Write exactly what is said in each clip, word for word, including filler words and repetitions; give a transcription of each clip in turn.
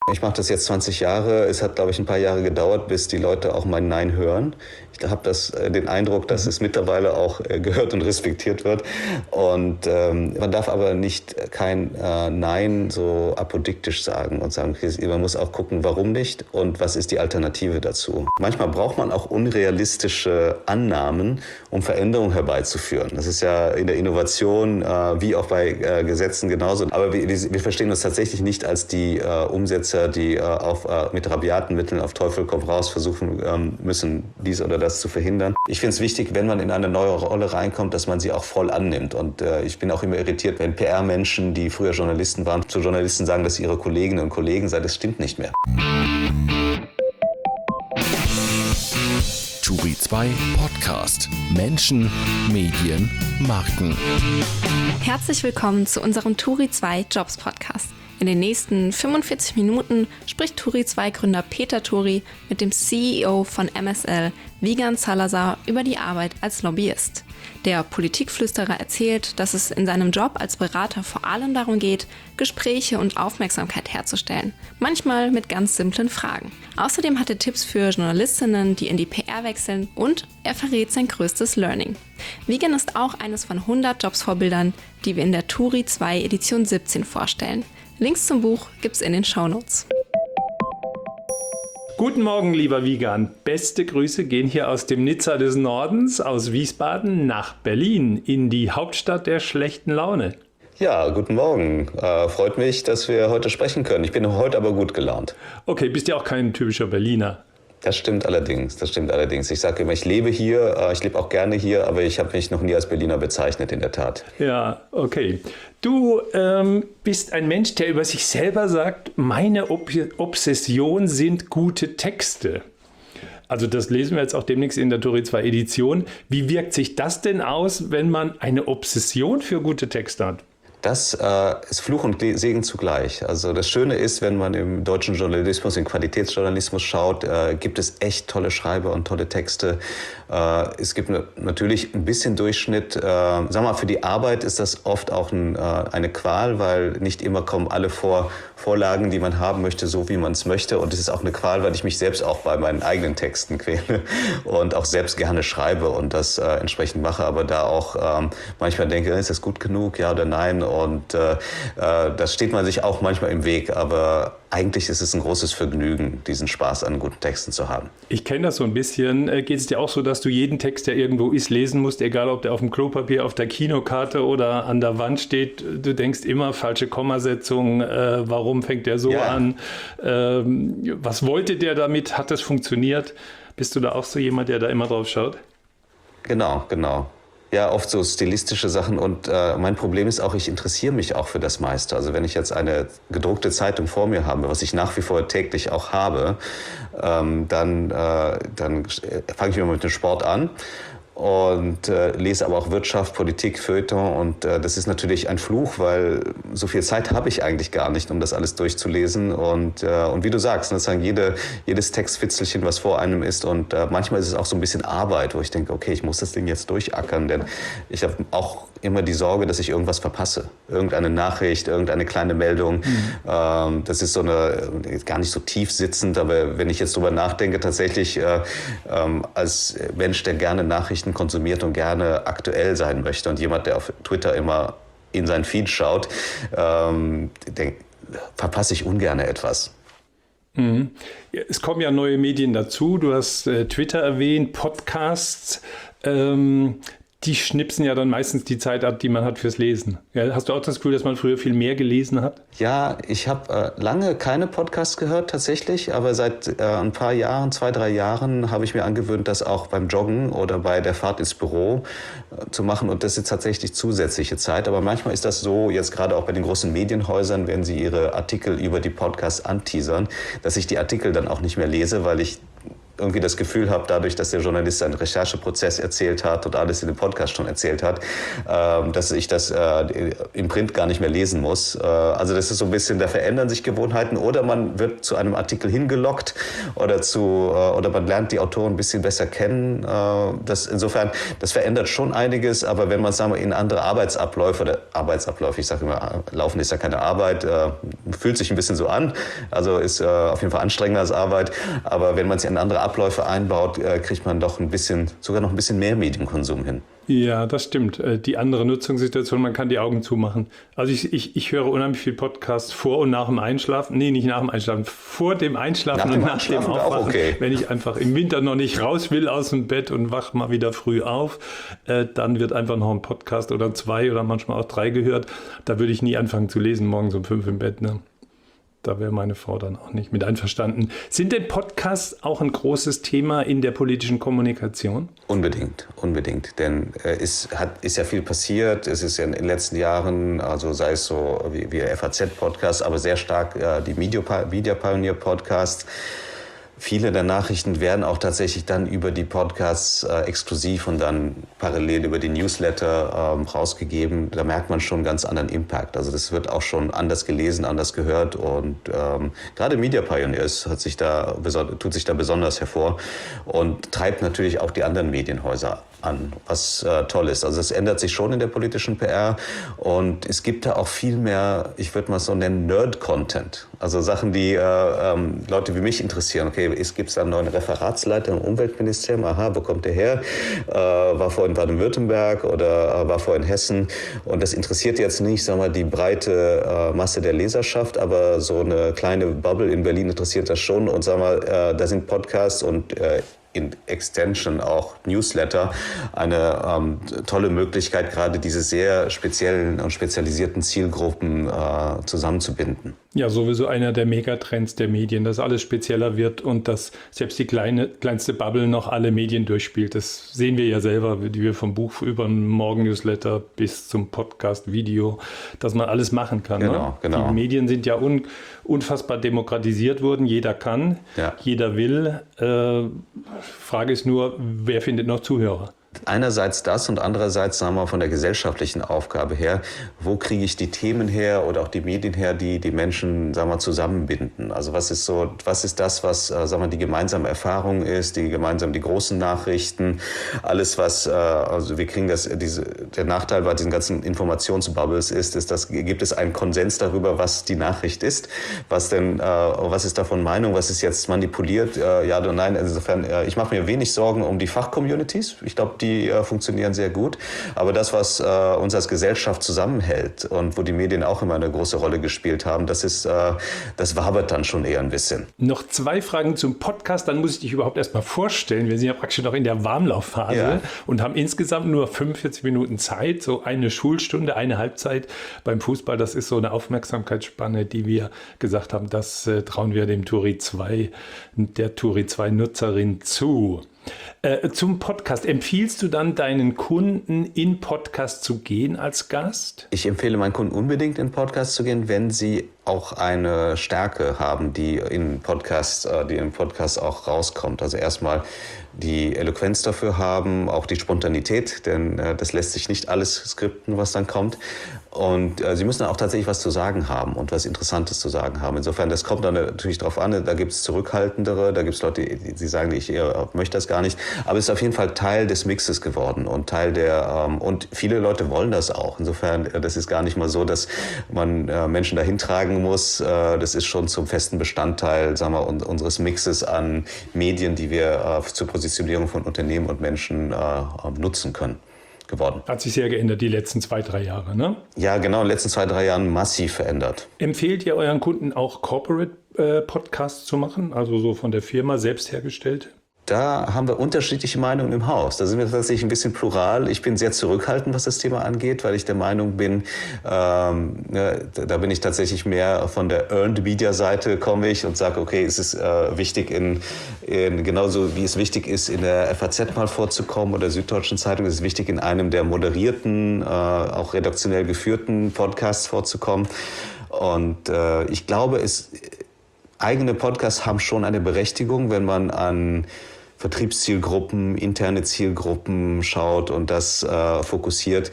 Ich mache das jetzt zwanzig Jahre. Es hat, glaube ich, ein paar Jahre gedauert, bis die Leute auch mein Nein hören. Ich habe das, äh, den Eindruck, dass es mittlerweile auch äh, gehört und respektiert wird. Und ähm, man darf aber nicht kein äh, Nein so apodiktisch sagen und sagen, okay, man muss auch gucken, warum nicht und was ist die Alternative dazu. Manchmal braucht man auch unrealistische Annahmen, um Veränderungen herbeizuführen. Das ist ja in der Innovation äh, wie auch bei äh, Gesetzen genauso. Aber wir, wir verstehen uns tatsächlich nicht als die äh, Umsetzer, die äh, auf, äh, mit rabiaten Mitteln auf Teufel komm raus versuchen ähm, müssen, dies oder das zu verhindern. Ich finde es wichtig, wenn man in eine neue Rolle reinkommt, dass man sie auch voll annimmt. Und äh, ich bin auch immer irritiert, wenn P R-Menschen, die früher Journalisten waren, zu Journalisten sagen, dass sie ihre Kolleginnen und Kollegen seien. Das stimmt nicht mehr. Turi zwei Podcast. Menschen, Medien, Marken. Herzlich willkommen zu unserem Turi zwei Jobs Podcast. In den nächsten fünfundvierzig Minuten spricht Turi zwei Gründer Peter Turi mit dem C E O von M S L, Wiegand Salazar, über die Arbeit als Lobbyist. Der Politikflüsterer erzählt, dass es in seinem Job als Berater vor allem darum geht, Gespräche und Aufmerksamkeit herzustellen, manchmal mit ganz simplen Fragen. Außerdem hat er Tipps für Journalistinnen, die in die P R wechseln, und er verrät sein größtes Learning. Wiegand ist auch eines von hundert Jobsvorbildern, die wir in der Turi zwei Edition siebzehn vorstellen. Links zum Buch gibt's in den Shownotes. Guten Morgen, lieber Wiegand. Beste Grüße gehen hier aus dem Nizza des Nordens, aus Wiesbaden nach Berlin, in die Hauptstadt der schlechten Laune. Ja, guten Morgen. Äh, freut mich, dass wir heute sprechen können. Ich bin heute aber gut gelaunt. Okay, bist ja auch kein typischer Berliner. Das stimmt allerdings, das stimmt allerdings. Ich sage immer, ich lebe hier, äh, ich lebe auch gerne hier, aber ich habe mich noch nie als Berliner bezeichnet, in der Tat. Ja, okay. Du ähm, bist ein Mensch, der über sich selber sagt, meine Ob- Obsession sind gute Texte. Also das lesen wir jetzt auch demnächst in der Turi zwei Edition. Wie wirkt sich das denn aus, wenn man eine Obsession für gute Texte hat? Das äh, ist Fluch und Segen zugleich. Also das Schöne ist, wenn man im deutschen Journalismus, im Qualitätsjournalismus schaut, äh, gibt es echt tolle Schreiber und tolle Texte. Äh, es gibt ne, natürlich ein bisschen Durchschnitt. Äh, sag mal, für die Arbeit ist das oft auch ein, äh, eine Qual, weil nicht immer kommen alle vor, Vorlagen, die man haben möchte, so wie man es möchte. Und es ist auch eine Qual, weil ich mich selbst auch bei meinen eigenen Texten quäle und auch selbst gerne schreibe und das äh, entsprechend mache. Aber da auch ähm, manchmal denke, ist das gut genug, ja oder nein? Und äh, äh, das steht man sich auch manchmal im Weg, aber eigentlich ist es ein großes Vergnügen, diesen Spaß an guten Texten zu haben. Ich kenne das so ein bisschen. Geht es dir auch so, dass du jeden Text, der irgendwo ist, lesen musst, egal ob der auf dem Klopapier, auf der Kinokarte oder an der Wand steht? Du denkst immer, falsche Kommasetzung, äh, warum fängt der so ja. an? Ähm, was wollte der damit? Hat das funktioniert? Bist du da auch so jemand, der da immer drauf schaut? Genau, genau. Ja, oft so stilistische Sachen und äh, mein Problem ist auch, ich interessiere mich auch für das meiste. Also wenn ich jetzt eine gedruckte Zeitung vor mir habe, was ich nach wie vor täglich auch habe, ähm, dann, äh, dann fange ich immer mit dem Sport an und äh, lese aber auch Wirtschaft, Politik, Feuilleton und äh, das ist natürlich ein Fluch, weil so viel Zeit habe ich eigentlich gar nicht, um das alles durchzulesen und, äh, und wie du sagst, sozusagen jede, jedes Textfitzelchen, was vor einem ist und äh, manchmal ist es auch so ein bisschen Arbeit, wo ich denke, okay, ich muss das Ding jetzt durchackern, denn ich habe auch immer die Sorge, dass ich irgendwas verpasse. Irgendeine Nachricht, irgendeine kleine Meldung. Mhm. Ähm, das ist so eine, gar nicht so tief sitzend, aber wenn ich jetzt drüber nachdenke, tatsächlich äh, ähm, als Mensch, der gerne Nachrichten konsumiert und gerne aktuell sein möchte und jemand, der auf Twitter immer in seinen Feed schaut, ähm, denk, verpasse ich ungern etwas. Mhm. Es kommen ja neue Medien dazu. Du hast äh, Twitter erwähnt, Podcasts. Ähm, Die schnipsen ja dann meistens die Zeit ab, die man hat fürs Lesen. Ja, hast du auch das Gefühl, dass man früher viel mehr gelesen hat? Ja, ich habe äh, lange keine Podcasts gehört tatsächlich, aber seit äh, ein paar Jahren, zwei, drei Jahren habe ich mir angewöhnt, das auch beim Joggen oder bei der Fahrt ins Büro äh, zu machen und das ist tatsächlich zusätzliche Zeit. Aber manchmal ist das so, jetzt gerade auch bei den großen Medienhäusern, wenn sie ihre Artikel über die Podcasts anteasern, dass ich die Artikel dann auch nicht mehr lese, weil ich irgendwie das Gefühl habe, dadurch, dass der Journalist seinen Rechercheprozess erzählt hat und alles in dem Podcast schon erzählt hat, äh, dass ich das äh, im Print gar nicht mehr lesen muss. Äh, also das ist so ein bisschen, da verändern sich Gewohnheiten oder man wird zu einem Artikel hingelockt oder zu äh, oder man lernt die Autoren ein bisschen besser kennen. Äh, das insofern, das verändert schon einiges, aber wenn man, sagen wir, in andere Arbeitsabläufe oder Arbeitsabläufe, ich sage immer, Laufen ist ja keine Arbeit, äh, fühlt sich ein bisschen so an, also ist äh, auf jeden Fall anstrengender als Arbeit, aber wenn man es in andere Abläufe einbaut, äh, kriegt man doch ein bisschen, sogar noch ein bisschen mehr Medienkonsum hin. Ja, das stimmt. Die andere Nutzungssituation, man kann die Augen zumachen. Also ich, ich, ich höre unheimlich viel Podcasts vor und nach dem Einschlafen. Nee, nicht nach dem Einschlafen, vor dem Einschlafen nach und dem nach Einschlafen dem Aufwachen. Auch okay. Wenn ich einfach im Winter noch nicht raus will aus dem Bett und wach mal wieder früh auf, äh, dann wird einfach noch ein Podcast oder zwei oder manchmal auch drei gehört. Da würde ich nie anfangen zu lesen, morgens um fünf im Bett, ne? Da wäre meine Frau dann auch nicht mit einverstanden. Sind denn Podcasts auch ein großes Thema in der politischen Kommunikation? Unbedingt, unbedingt. Denn äh, es hat, ist ja viel passiert. Es ist ja in den letzten Jahren, also sei es so wie, wie F A Z-Podcast, aber sehr stark äh, die Media Pioneer-Podcasts. Viele der Nachrichten werden auch tatsächlich dann über die Podcasts äh, exklusiv und dann parallel über die Newsletter ähm, rausgegeben. Da merkt man schon einen ganz anderen Impact. Also das wird auch schon anders gelesen, anders gehört und ähm, gerade Media Pioneers hat sich da, tut sich da besonders hervor und treibt natürlich auch die anderen Medienhäuser an, was äh, toll ist. Also es ändert sich schon in der politischen P R und es gibt da auch viel mehr, ich würde mal so nennen, Nerd-Content. Also Sachen, die äh, ähm, Leute wie mich interessieren. Okay, es gibt da einen neuen Referatsleiter im Umweltministerium. Aha, wo kommt der her? Äh, war vorher in Baden-Württemberg oder äh, war vorher in Hessen. Und das interessiert jetzt nicht, sagen wir mal, die breite äh, Masse der Leserschaft, aber so eine kleine Bubble in Berlin interessiert das schon. Und sagen wir mal, äh, da sind Podcasts und äh, in Extension auch Newsletter eine ähm, tolle Möglichkeit, gerade diese sehr speziellen und spezialisierten Zielgruppen äh, zusammenzubinden. Ja, sowieso einer der Megatrends der Medien, dass alles spezieller wird und dass selbst die kleine, kleinste Bubble noch alle Medien durchspielt. Das sehen wir ja selber, die wir vom Buch über einen Morgen-Newsletter bis zum Podcast, Video, dass man alles machen kann. Genau, ne? genau. Die Medien sind ja un, unfassbar demokratisiert worden. Jeder kann, ja. Jeder will. Äh, Frage ist nur, wer findet noch Zuhörer? Einerseits das und andererseits, sagen wir mal, von der gesellschaftlichen Aufgabe her, wo kriege ich die Themen her oder auch die Medien her, die die Menschen, sagen wir mal, zusammenbinden? Also was ist so, was ist das, was, sagen wir mal, die gemeinsame Erfahrung ist, die gemeinsam die großen Nachrichten, alles was, also wir kriegen das, diese, der Nachteil bei diesen ganzen Informationsbubbles ist, ist, dass gibt es einen Konsens darüber, was die Nachricht ist, was denn, was ist davon Meinung, was ist jetzt manipuliert, ja oder nein. Insofern, ich mache mir wenig Sorgen um die Fachcommunities. Ich glaube, die äh, funktionieren sehr gut. Aber das, was äh, uns als Gesellschaft zusammenhält und wo die Medien auch immer eine große Rolle gespielt haben, das ist, äh, das wabert dann schon eher ein bisschen. Noch zwei Fragen zum Podcast, dann muss ich dich überhaupt erst mal vorstellen. Wir sind ja praktisch noch in der Warmlaufphase ja. und haben insgesamt nur fünfundvierzig Minuten Zeit, so eine Schulstunde, eine Halbzeit beim Fußball. Das ist so eine Aufmerksamkeitsspanne, die wir gesagt haben, das äh, trauen wir dem Turi zwei, der Turi zwei Nutzerin zu. Äh, zum Podcast. Empfiehlst du dann deinen Kunden, in Podcast zu gehen als Gast? Ich empfehle meinen Kunden unbedingt, in Podcast zu gehen, wenn sie auch eine Stärke haben, die in Podcast, die im Podcast auch rauskommt. Also erstmal die Eloquenz dafür haben, auch die Spontanität, denn äh, das lässt sich nicht alles skripten, was dann kommt. Und äh, sie müssen dann auch tatsächlich was zu sagen haben und was Interessantes zu sagen haben. Insofern, das kommt dann natürlich drauf an, da gibt es Zurückhaltendere, da gibt es Leute, die, die sagen, ich äh, möchte das gar nicht. Aber es ist auf jeden Fall Teil des Mixes geworden und Teil der, ähm, und viele Leute wollen das auch. Insofern, äh, das ist gar nicht mal so, dass man äh, Menschen dahin tragen muss. Äh, das ist schon zum festen Bestandteil, sagen wir, un- unseres Mixes an Medien, die wir äh, zur Positionierung von Unternehmen und Menschen äh, nutzen können. Geworden. Hat sich sehr geändert die letzten zwei, drei Jahre, ne? Ja, genau, in den letzten zwei, drei Jahren massiv verändert. Empfehlt ihr euren Kunden auch Corporate äh, Podcasts zu machen, also so von der Firma selbst hergestellt? Da haben wir unterschiedliche Meinungen im Haus. Da sind wir tatsächlich ein bisschen plural. Ich bin sehr zurückhaltend, was das Thema angeht, weil ich der Meinung bin, ähm, ne, da bin ich tatsächlich mehr von der Earned Media Seite komme ich und sage, okay, es ist äh, wichtig, in, in genauso wie es wichtig ist, in der F A Z mal vorzukommen oder Süddeutschen Zeitung, ist es wichtig, in einem der moderierten, äh, auch redaktionell geführten Podcasts vorzukommen. Und äh, ich glaube, es eigene Podcasts haben schon eine Berechtigung, wenn man an Vertriebszielgruppen, interne Zielgruppen schaut und das äh, fokussiert.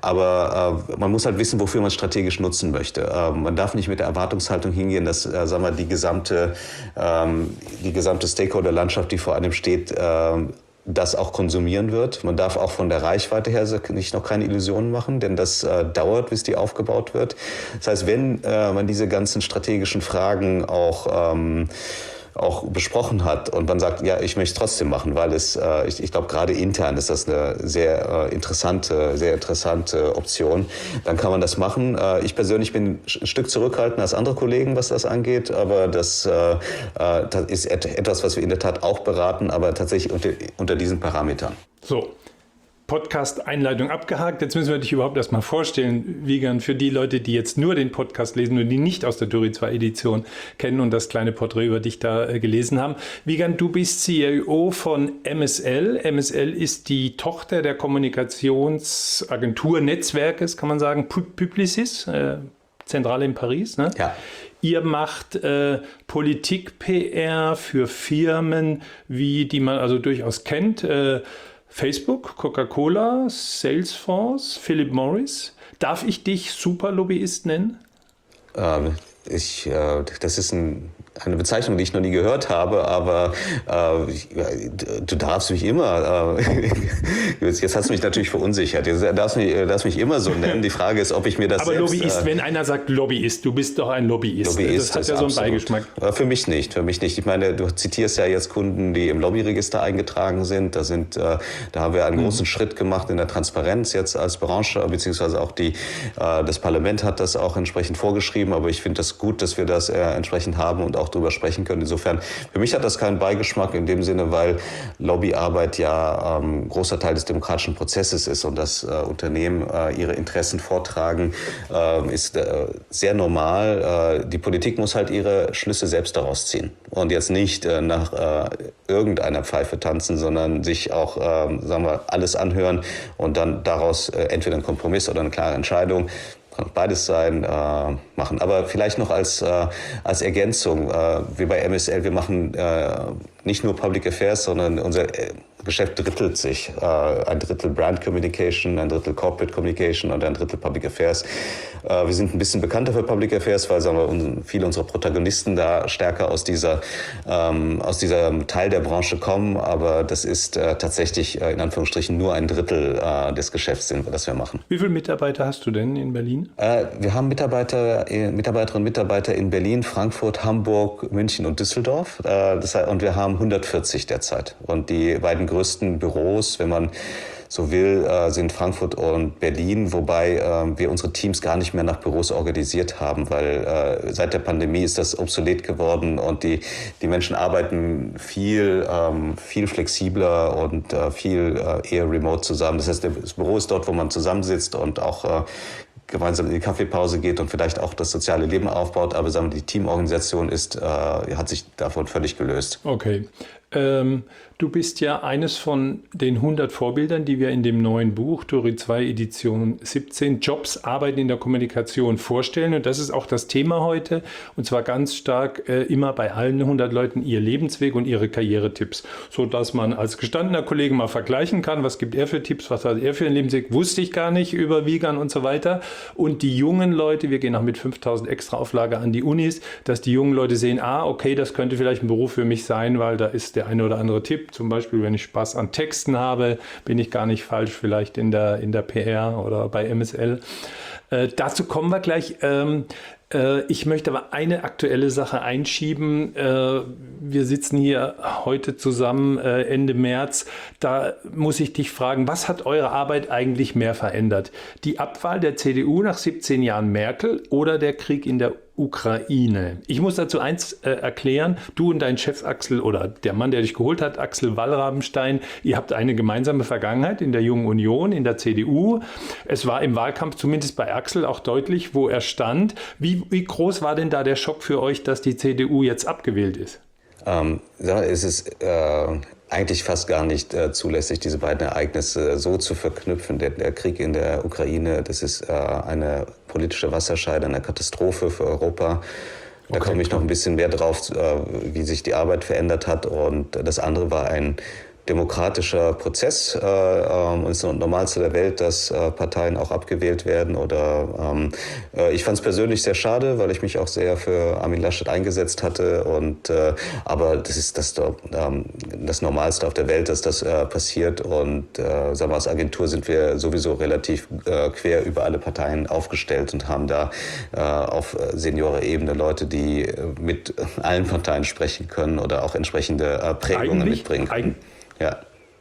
Aber äh, man muss halt wissen, wofür man strategisch nutzen möchte. Äh, man darf nicht mit der Erwartungshaltung hingehen, dass äh, sagen wir, die gesamte, ähm, die gesamte Stakeholder-Landschaft, die vor einem steht, äh, das auch konsumieren wird. Man darf auch von der Reichweite her nicht noch keine Illusionen machen, denn das äh, dauert, bis die aufgebaut wird. Das heißt, wenn äh, man diese ganzen strategischen Fragen auch ähm, auch besprochen hat und man sagt, ja, ich möchte es trotzdem machen, weil es, äh, ich, ich glaube, gerade intern ist das eine sehr äh, interessante, sehr interessante Option. Dann kann man das machen. Äh, ich persönlich bin ein Stück zurückhaltender als andere Kollegen, was das angeht, aber das, äh, das ist et- etwas, was wir in der Tat auch beraten, aber tatsächlich unter, unter diesen Parametern. So. Podcast-Einleitung abgehakt. Jetzt müssen wir dich überhaupt erstmal vorstellen, Wiegand, für die Leute, die jetzt nur den Podcast lesen und die nicht aus der Turi zwei Edition kennen und das kleine Porträt über dich da äh, gelesen haben. Wiegand, du bist C E O von M S L. M S L ist die Tochter der Kommunikationsagentur Netzwerkes, kann man sagen, Publicis, äh, Zentrale in Paris. Ne? Ja. Ihr macht äh, Politik-P R für Firmen, wie die man also durchaus kennt, äh, Facebook, Coca-Cola, Salesforce, Philip Morris. Darf ich dich Superlobbyist nennen? Ähm, ich, äh, das ist ein, eine Bezeichnung, die ich noch nie gehört habe, aber äh, ich, du darfst mich immer, äh, jetzt, jetzt hast du mich natürlich verunsichert, du darfst mich, darfst mich immer so nennen. Die Frage ist, ob ich mir das Aber selbst... Lobbyist, äh, wenn einer sagt Lobbyist, du bist doch ein Lobbyist. Lobbyist das hat ja so einen Beigeschmack. Äh, für mich nicht, für mich nicht. Ich meine, du zitierst ja jetzt Kunden, die im Lobbyregister eingetragen sind. Da, sind, äh, da haben wir einen mhm. großen Schritt gemacht in der Transparenz jetzt als Branche, beziehungsweise auch die, äh, das Parlament hat das auch entsprechend vorgeschrieben, aber ich finde das gut, dass wir das äh, entsprechend haben und auch darüber sprechen können. Insofern, für mich hat das keinen Beigeschmack in dem Sinne, weil Lobbyarbeit ja ähm, großer Teil des demokratischen Prozesses ist und dass äh, Unternehmen äh, ihre Interessen vortragen, äh, ist äh, sehr normal. Äh, die Politik muss halt ihre Schlüsse selbst daraus ziehen und jetzt nicht äh, nach äh, irgendeiner Pfeife tanzen, sondern sich auch, äh, sagen wir, alles anhören und dann daraus äh, entweder einen Kompromiss oder eine klare Entscheidung, kann auch beides sein, äh, machen. Aber vielleicht noch als, äh, als Ergänzung, äh, wir bei M S L, wir machen äh, nicht nur Public Affairs, sondern unser äh, Geschäft drittelt sich. Äh, ein Drittel Brand Communication, ein Drittel Corporate Communication und ein Drittel Public Affairs. Äh, wir sind ein bisschen bekannter für Public Affairs, weil sagen wir, un- viele unserer Protagonisten da stärker aus dieser, ähm, aus diesem Teil der Branche kommen. Aber das ist äh, tatsächlich äh, in Anführungsstrichen nur ein Drittel äh, des Geschäfts, das wir machen. Wie viele Mitarbeiter hast du denn in Berlin? Äh, wir haben Mitarbeiter, äh, Mitarbeiterinnen und Mitarbeiter in Berlin, Frankfurt, Hamburg, München und Düsseldorf. Äh, das heißt, und wir haben hundertvierzig derzeit. Und die beiden größten Büros, wenn man so will, äh, sind Frankfurt und Berlin, wobei äh, wir unsere Teams gar nicht mehr nach Büros organisiert haben, weil äh, seit der Pandemie ist das obsolet geworden und die, die Menschen arbeiten viel, ähm, viel flexibler und äh, viel äh, eher remote zusammen. Das heißt, das Büro ist dort, wo man zusammensitzt und auch äh, gemeinsam in die Kaffeepause geht und vielleicht auch das soziale Leben aufbaut, aber sagen wir, die Teamorganisation ist, äh, hat sich davon völlig gelöst. Okay. Ähm, du bist ja eines von den hundert Vorbildern, die wir in dem neuen Buch Turi zwei Edition siebzehn Jobs, Arbeiten in der Kommunikation vorstellen. Und das ist auch das Thema heute. Und zwar ganz stark äh, immer bei allen hundert Leuten ihr Lebensweg und ihre Karrieretipps. Sodass man als gestandener Kollege mal vergleichen kann, was gibt er für Tipps, was hat er für einen Lebensweg, wusste ich gar nicht über Wiegand und so weiter. Und die jungen Leute, wir gehen auch mit fünftausend extra Auflage an die Unis, dass die jungen Leute sehen, ah, okay, das könnte vielleicht ein Beruf für mich sein, weil da ist der eine oder andere Tipp. Zum Beispiel, wenn ich Spaß an Texten habe, bin ich gar nicht falsch, vielleicht in der, in der P R oder bei M S L. Äh, dazu kommen wir gleich. Ähm, äh, ich möchte aber eine aktuelle Sache einschieben. Äh, wir sitzen hier heute zusammen äh, Ende März. Da muss ich dich fragen, was hat eure Arbeit eigentlich mehr verändert? Die Abwahl der C D U nach siebzehn Jahren Merkel oder der Krieg in der Ukraine? Ich muss dazu eins äh, erklären. Du und dein Chef Axel oder der Mann, der dich geholt hat, Axel Wallrabenstein, ihr habt eine gemeinsame Vergangenheit in der Jungen Union, in der C D U. Es war im Wahlkampf zumindest bei Axel auch deutlich, wo er stand. Wie, wie groß war denn da der Schock für euch, dass die C D U jetzt abgewählt ist? Ähm, ja, es ist äh, eigentlich fast gar nicht äh, zulässig, diese beiden Ereignisse so zu verknüpfen. Der, der Krieg in der Ukraine, das ist äh, eine politische Wasserscheide, eine Katastrophe für Europa. Da Okay, komme ich noch ein bisschen mehr drauf, wie sich die Arbeit verändert hat. Und das andere war ein demokratischer Prozess. Es äh, ist das Normalste der Welt, dass äh, Parteien auch abgewählt werden. Oder ähm, äh, ich fand es persönlich sehr schade, weil ich mich auch sehr für Armin Laschet eingesetzt hatte. Und äh, aber das ist das, ähm, das Normalste auf der Welt, dass das äh, passiert. Und äh, sagen wir, als Agentur sind wir sowieso relativ äh, quer über alle Parteien aufgestellt und haben da äh, auf Seniorenebene Leute, die äh, mit allen Parteien sprechen können oder auch entsprechende äh, Prägungen Eigentlich, mitbringen können. Ja.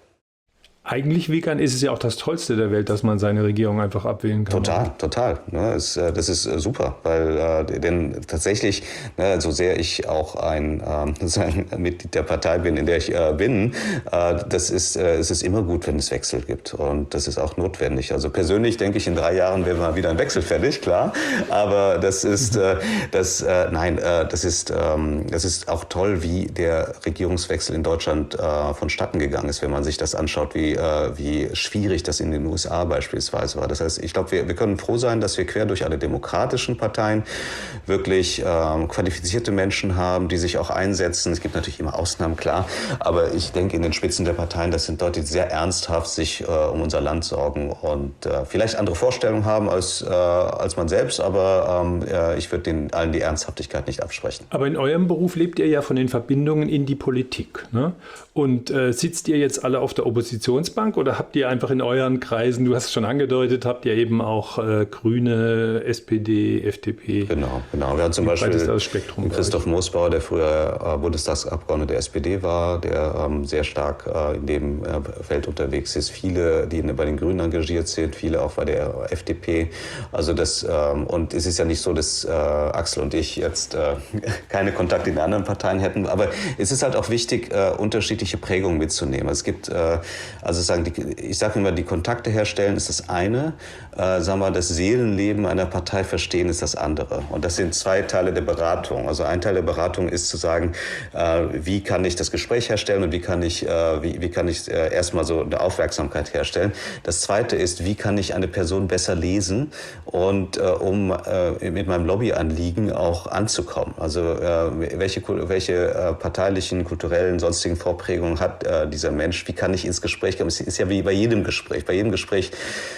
Eigentlich, Wiegand, ist es ja auch das Tollste der Welt, dass man seine Regierung einfach abwählen kann. Total, total. Ne, es, das ist super, weil äh, denn tatsächlich, ne, so sehr ich auch ein, ähm, ein Mitglied der Partei bin, in der ich äh, bin, äh, das ist, äh, es ist immer gut, wenn es Wechsel gibt und das ist auch notwendig. Also persönlich denke ich, in drei Jahren wäre mal wieder ein Wechsel fertig, klar, aber das ist, äh, das, äh, nein, äh, das ist, ähm, das ist auch toll, wie der Regierungswechsel in Deutschland äh, vonstatten gegangen ist, wenn man sich das anschaut, wie wie schwierig das in den U S A beispielsweise war. Das heißt, ich glaube, wir, wir können froh sein, dass wir quer durch alle demokratischen Parteien wirklich ähm, qualifizierte Menschen haben, die sich auch einsetzen. Es gibt natürlich immer Ausnahmen, klar, aber ich denke, in den Spitzen der Parteien, das sind Leute, die sehr ernsthaft sich äh, um unser Land sorgen und äh, vielleicht andere Vorstellungen haben als, äh, als man selbst, aber ähm, äh, ich würde denen allen die Ernsthaftigkeit nicht absprechen. Aber in eurem Beruf lebt ihr ja von den Verbindungen in die Politik, ne? Und äh, sitzt ihr jetzt alle auf der Oppositionsbank oder habt ihr einfach in euren Kreisen, du hast es schon angedeutet, habt ihr eben auch äh, Grüne, S P D, F D P? Genau, genau. Wir haben zum Beispiel Christoph Moosbauer, der früher äh, Bundestagsabgeordneter der S P D war, der ähm, sehr stark äh, in dem äh, Feld unterwegs ist. Viele, die bei den Grünen engagiert sind, viele auch bei der F D P. Also das, ähm, und es ist ja nicht so, dass äh, Axel und ich jetzt äh, keine Kontakte in anderen Parteien hätten, aber es ist halt auch wichtig, äh, unterschiedliche Prägungen mitzunehmen. Es gibt, äh, also sagen, die, ich sage immer, die Kontakte herstellen ist das eine, äh, sagen wir, das Seelenleben einer Partei verstehen ist das andere. Und das sind zwei Teile der Beratung. Also ein Teil der Beratung ist zu sagen, äh, wie kann ich das Gespräch herstellen und wie kann ich, äh, wie, wie kann ich äh, erstmal so eine Aufmerksamkeit herstellen. Das zweite ist, wie kann ich eine Person besser lesen und äh, um äh, mit meinem Lobbyanliegen auch anzukommen. Also äh, welche, welche äh, parteilichen, kulturellen, sonstigen Vorprägungen hat äh, dieser Mensch, wie kann ich ins Gespräch kommen? Es ist ja wie bei jedem Gespräch. Bei jedem Gespräch,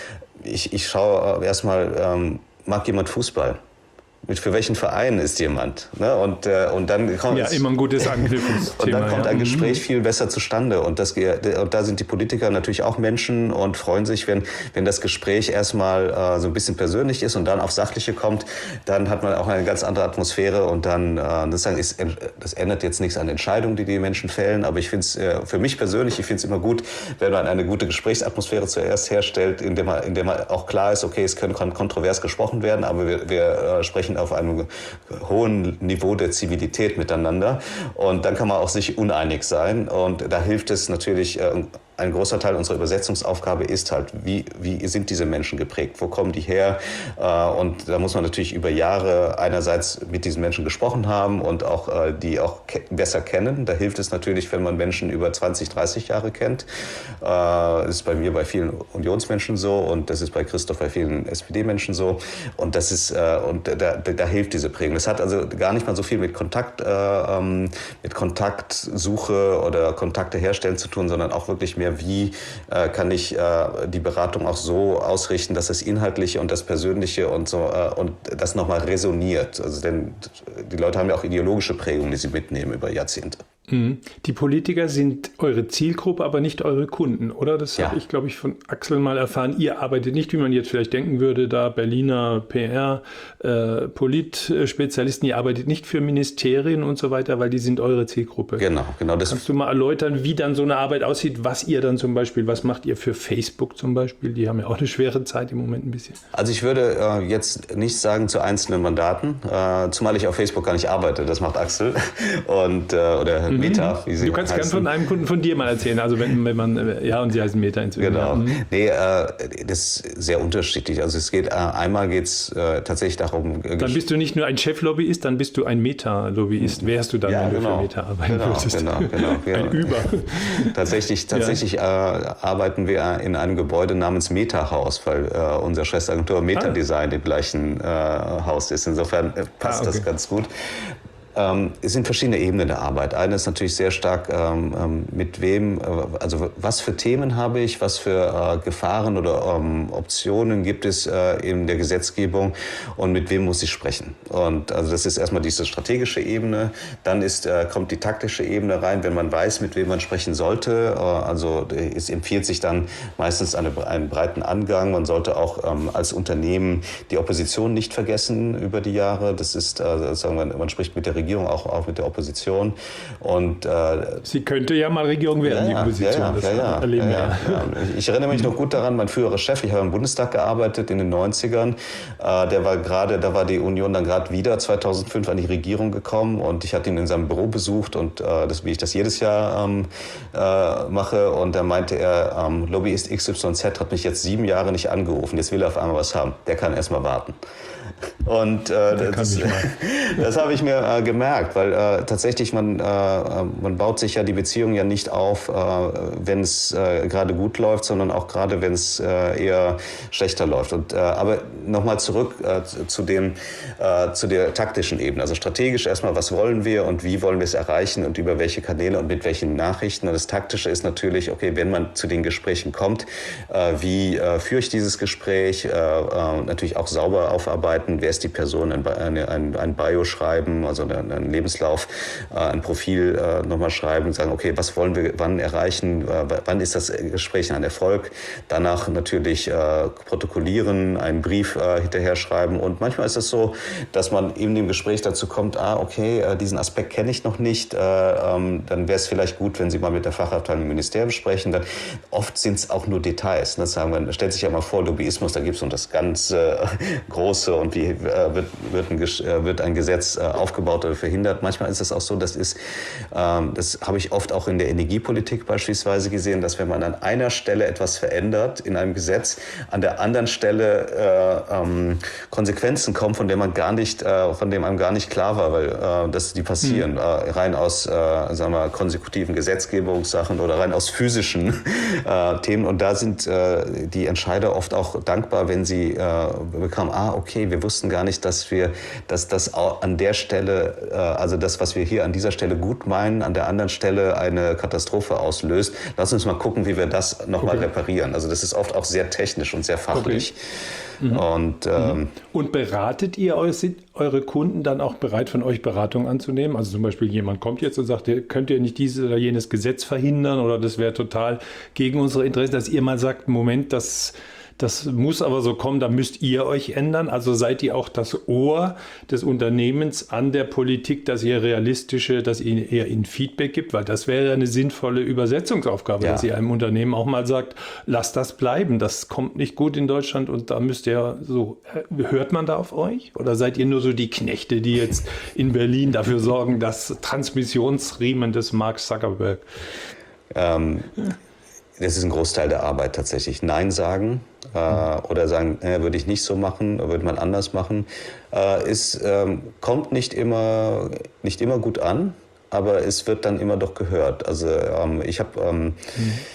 ich, ich schaue erstmal, ähm, mag jemand Fußball? Mit für welchen Verein ist jemand? Ne? Und, äh, und dann kommt ja, immer ein gutes Anknüpfungsthema. Und dann kommt ja. ein Gespräch viel besser zustande. Und, das, und da sind die Politiker natürlich auch Menschen und freuen sich, wenn, wenn das Gespräch erstmal äh, so ein bisschen persönlich ist und dann auf Sachliche kommt, dann hat man auch eine ganz andere Atmosphäre und dann, äh, das, ist, das ändert jetzt nichts an Entscheidungen, die die Menschen fällen, aber ich finde es äh, für mich persönlich, ich finde es immer gut, wenn man eine gute Gesprächsatmosphäre zuerst herstellt, in der man, in der man auch klar ist, okay, es kann kontrovers gesprochen werden, aber wir, wir äh, sprechen auf einem hohen Niveau der Zivilität miteinander und dann kann man auch sich uneinig sein und da hilft es natürlich, äh, ein großer Teil unserer Übersetzungsaufgabe ist halt, wie, wie sind diese Menschen geprägt, wo kommen die her? Und da muss man natürlich über Jahre einerseits mit diesen Menschen gesprochen haben und auch die auch besser kennen. Da hilft es natürlich, wenn man Menschen über zwanzig, dreißig Jahre kennt. Das ist bei mir bei vielen Unionsmenschen so und das ist bei Christoph bei vielen S P D-Menschen so. Und das ist, und da, da hilft diese Prägung. Das hat also gar nicht mal so viel mit Kontakt, mit Kontaktsuche oder Kontakte herstellen zu tun, sondern auch wirklich mehr, wie äh, kann ich äh, die Beratung auch so ausrichten, dass das Inhaltliche und das Persönliche und so äh, und das nochmal resoniert. Also denn die Leute haben ja auch ideologische Prägungen, die sie mitnehmen über Jahrzehnte. Die Politiker sind eure Zielgruppe, aber nicht eure Kunden, oder? Das ja. habe ich, glaube ich, von Axel mal erfahren. Ihr arbeitet nicht, wie man jetzt vielleicht denken würde, da Berliner P R, äh, Politspezialisten, ihr arbeitet nicht für Ministerien und so weiter, weil die sind eure Zielgruppe. Genau, genau. Das Kannst du mal erläutern, wie dann so eine Arbeit aussieht, was ihr dann zum Beispiel, was macht ihr für Facebook zum Beispiel? Die haben ja auch eine schwere Zeit im Moment ein bisschen. Also ich würde äh, jetzt nicht sagen zu einzelnen Mandaten, äh, zumal ich auf Facebook gar nicht arbeite, das macht Axel und, äh, oder mhm. Meta, wie sie Du kannst heißen. gern von einem Kunden von dir mal erzählen, also wenn, wenn man, ja, und sie heißen Meta inzwischen. Genau. Ja. Mhm. Nee, äh, das ist sehr unterschiedlich. Also es geht, äh, einmal geht es äh, tatsächlich darum... Äh, dann bist du nicht nur ein Cheflobbyist, dann bist du ein Meta-Lobbyist. Wärst du dann, ja, wenn genau. du für Meta arbeiten genau, würdest? Genau, genau, genau. Ein Über. Tatsächlich, tatsächlich ja. äh, arbeiten wir in einem Gebäude namens Meta-Haus, weil äh, unsere Schwesteragentur Meta-Design ah. im gleichen äh, Haus ist. Insofern äh, passt ah, okay. das ganz gut. Ähm, es sind verschiedene Ebenen der Arbeit. Eine ist natürlich sehr stark, ähm, mit wem, also was für Themen habe ich, was für äh, Gefahren oder ähm, Optionen gibt es äh, in der Gesetzgebung und mit wem muss ich sprechen. Und also das ist erstmal diese strategische Ebene. Dann ist, äh, kommt die taktische Ebene rein, wenn man weiß, mit wem man sprechen sollte. Äh, also es empfiehlt sich dann meistens eine, einen breiten Angang. Man sollte auch ähm, als Unternehmen die Opposition nicht vergessen über die Jahre. Das ist, äh, sagen wir, man spricht mit der Regierung, auch, auch mit der Opposition. Und, äh, Sie könnte ja mal Regierung werden, ja, die Opposition. Ja, ja, das ja, ja, erleben ja, ja. Ja. Ich erinnere mich noch gut daran, mein früherer Chef, ich habe im Bundestag gearbeitet in den neunzigern, äh, der war gerade, da war die Union dann gerade wieder zweitausendfünf an die Regierung gekommen und ich hatte ihn in seinem Büro besucht und äh, das, wie ich das jedes Jahr ähm, äh, mache und da meinte er, ähm, Lobbyist X Y Z hat mich jetzt sieben Jahre nicht angerufen, jetzt will er auf einmal was haben, der kann erst mal warten. Und äh, das, das habe ich mir äh, gemerkt, weil äh, tatsächlich man, äh, man baut sich ja die Beziehung ja nicht auf, äh, wenn es äh, gerade gut läuft, sondern auch gerade, wenn es äh, eher schlechter läuft. Und, äh, aber nochmal zurück äh, zu, dem, äh, zu der taktischen Ebene. Also strategisch erstmal, was wollen wir und wie wollen wir es erreichen und über welche Kanäle und mit welchen Nachrichten. Und das Taktische ist natürlich, okay, wenn man zu den Gesprächen kommt, äh, wie äh, führe ich dieses Gespräch, äh, äh, natürlich auch sauber aufarbeiten, wer ist die Person, ein, ein, ein Bio schreiben, also einen Lebenslauf, ein Profil äh, nochmal schreiben und sagen, okay, was wollen wir wann erreichen, äh, wann ist das Gespräch ein Erfolg, danach natürlich äh, protokollieren, einen Brief äh, hinterher schreiben und manchmal ist es so, dass man in dem Gespräch dazu kommt, ah, okay, äh, diesen Aspekt kenne ich noch nicht, äh, ähm, dann wäre es vielleicht gut, wenn Sie mal mit der Fachabteilung im Ministerium sprechen, dann oft sind es auch nur Details, ne? Sagen wir, stellt sich ja mal vor, Lobbyismus, da gibt es so das ganz äh, Große und wie äh, wird, wird, ein, äh, wird ein Gesetz äh, aufgebaut oder verhindert. Manchmal ist es auch so, das ist, ähm, das habe ich oft auch in der Energiepolitik beispielsweise gesehen, dass wenn man an einer Stelle etwas verändert in einem Gesetz, an der anderen Stelle äh, ähm, Konsequenzen kommen, von denen man gar nicht, äh, von dem einem gar nicht klar war, weil äh, dass die passieren, mhm. äh, rein aus, äh, sagen wir, konsekutiven Gesetzgebungssachen oder rein aus physischen äh, Themen. Und da sind äh, die Entscheider oft auch dankbar, wenn sie äh, bekamen, ah, okay, wir wussten gar nicht, dass wir, dass das an der Stelle, äh, also das, was wir hier an dieser Stelle gut meinen, an der anderen Stelle eine Katastrophe auslöst. Lass uns mal gucken, wie wir das nochmal okay. reparieren. Also das ist oft auch sehr technisch und sehr fachlich. Okay. Mhm. Und, ähm, und beratet ihr eure, eure Kunden dann auch bereit, von euch Beratung anzunehmen? Also zum Beispiel jemand kommt jetzt und sagt, könnt ihr nicht dieses oder jenes Gesetz verhindern oder das wäre total gegen unsere Interessen, dass ihr mal sagt, Moment, das Das muss aber so kommen, da müsst ihr euch ändern. Also seid ihr auch das Ohr des Unternehmens an der Politik, dass ihr realistische, dass ihr, ihr ihnen Feedback gibt, weil das wäre eine sinnvolle Übersetzungsaufgabe, ja. dass ihr einem Unternehmen auch mal sagt, lasst das bleiben, das kommt nicht gut in Deutschland und da müsst ihr so, hört man da auf euch? Oder seid ihr nur so die Knechte, die jetzt in Berlin dafür sorgen, dass Transmissionsriemen des Mark Zuckerberg? Ähm, das ist ein Großteil der Arbeit tatsächlich. Nein sagen. Äh, oder sagen, äh, würde ich nicht so machen, würde man anders machen, äh, ist, ähm, kommt nicht immer, nicht immer gut an, aber es wird dann immer doch gehört. Also ähm, ich habe, ähm, mhm.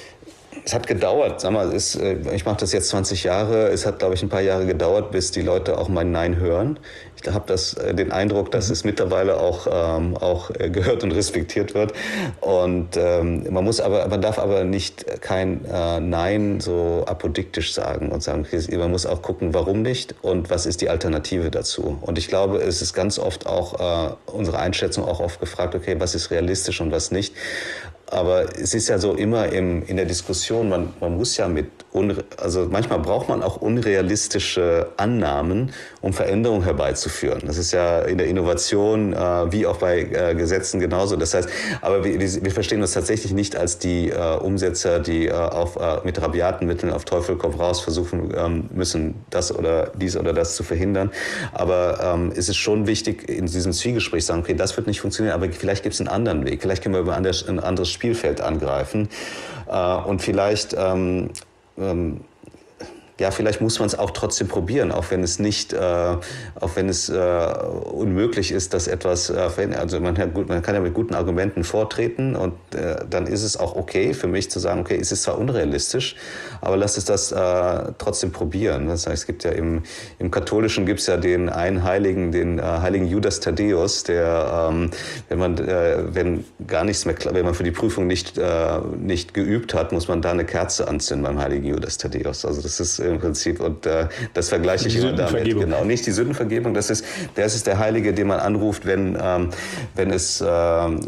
es hat gedauert, sag mal, es, ich mache das jetzt zwanzig Jahre, es hat, glaube ich, ein paar Jahre gedauert, bis die Leute auch mein Nein hören. Ich habe das, den Eindruck, dass es mittlerweile auch, ähm, auch gehört und respektiert wird. Und ähm, man muss aber, man darf aber nicht kein äh, Nein so apodiktisch sagen und sagen, man muss auch gucken, warum nicht und was ist die Alternative dazu. Und ich glaube, es ist ganz oft auch äh, unsere Einschätzung auch oft gefragt, okay, was ist realistisch und was nicht. Aber es ist ja so immer im, in der Diskussion, man, man muss ja mit, unre- also manchmal braucht man auch unrealistische Annahmen, um Veränderungen herbeizuführen. Das ist ja in der Innovation äh, wie auch bei äh, Gesetzen genauso. Das heißt, aber wir, wir verstehen uns tatsächlich nicht als die äh, Umsetzer, die äh, auf, äh, mit rabiaten Mitteln auf Teufel komm raus versuchen ähm, müssen, das oder dies oder das zu verhindern. Aber ähm, es ist schon wichtig, in diesem Zwiegespräch sagen, okay, das wird nicht funktionieren, aber vielleicht gibt es einen anderen Weg. Vielleicht können wir über ein anderes Spielfeld angreifen äh, und vielleicht ähm, ähm, ja, vielleicht muss man es auch trotzdem probieren, auch wenn es nicht, äh, auch wenn es äh, unmöglich ist, dass etwas, äh, also man, hat gut, man kann ja mit guten Argumenten vortreten und äh, dann ist es auch okay für mich zu sagen, okay, es ist zwar unrealistisch, aber lass es das äh, trotzdem probieren. Das heißt, es gibt ja im, im Katholischen gibt es ja den einen Heiligen, den äh, heiligen Judas Thaddäus, der, ähm, wenn man, äh, wenn gar nichts mehr, wenn man für die Prüfung nicht, äh, nicht geübt hat, muss man da eine Kerze anzünden beim heiligen Judas Thaddäus. Also das ist im Prinzip, und äh, das vergleiche ich immer damit. Genau, nicht die Sündenvergebung, das ist, das ist der Heilige, den man anruft, wenn, ähm, wenn es, äh, äh,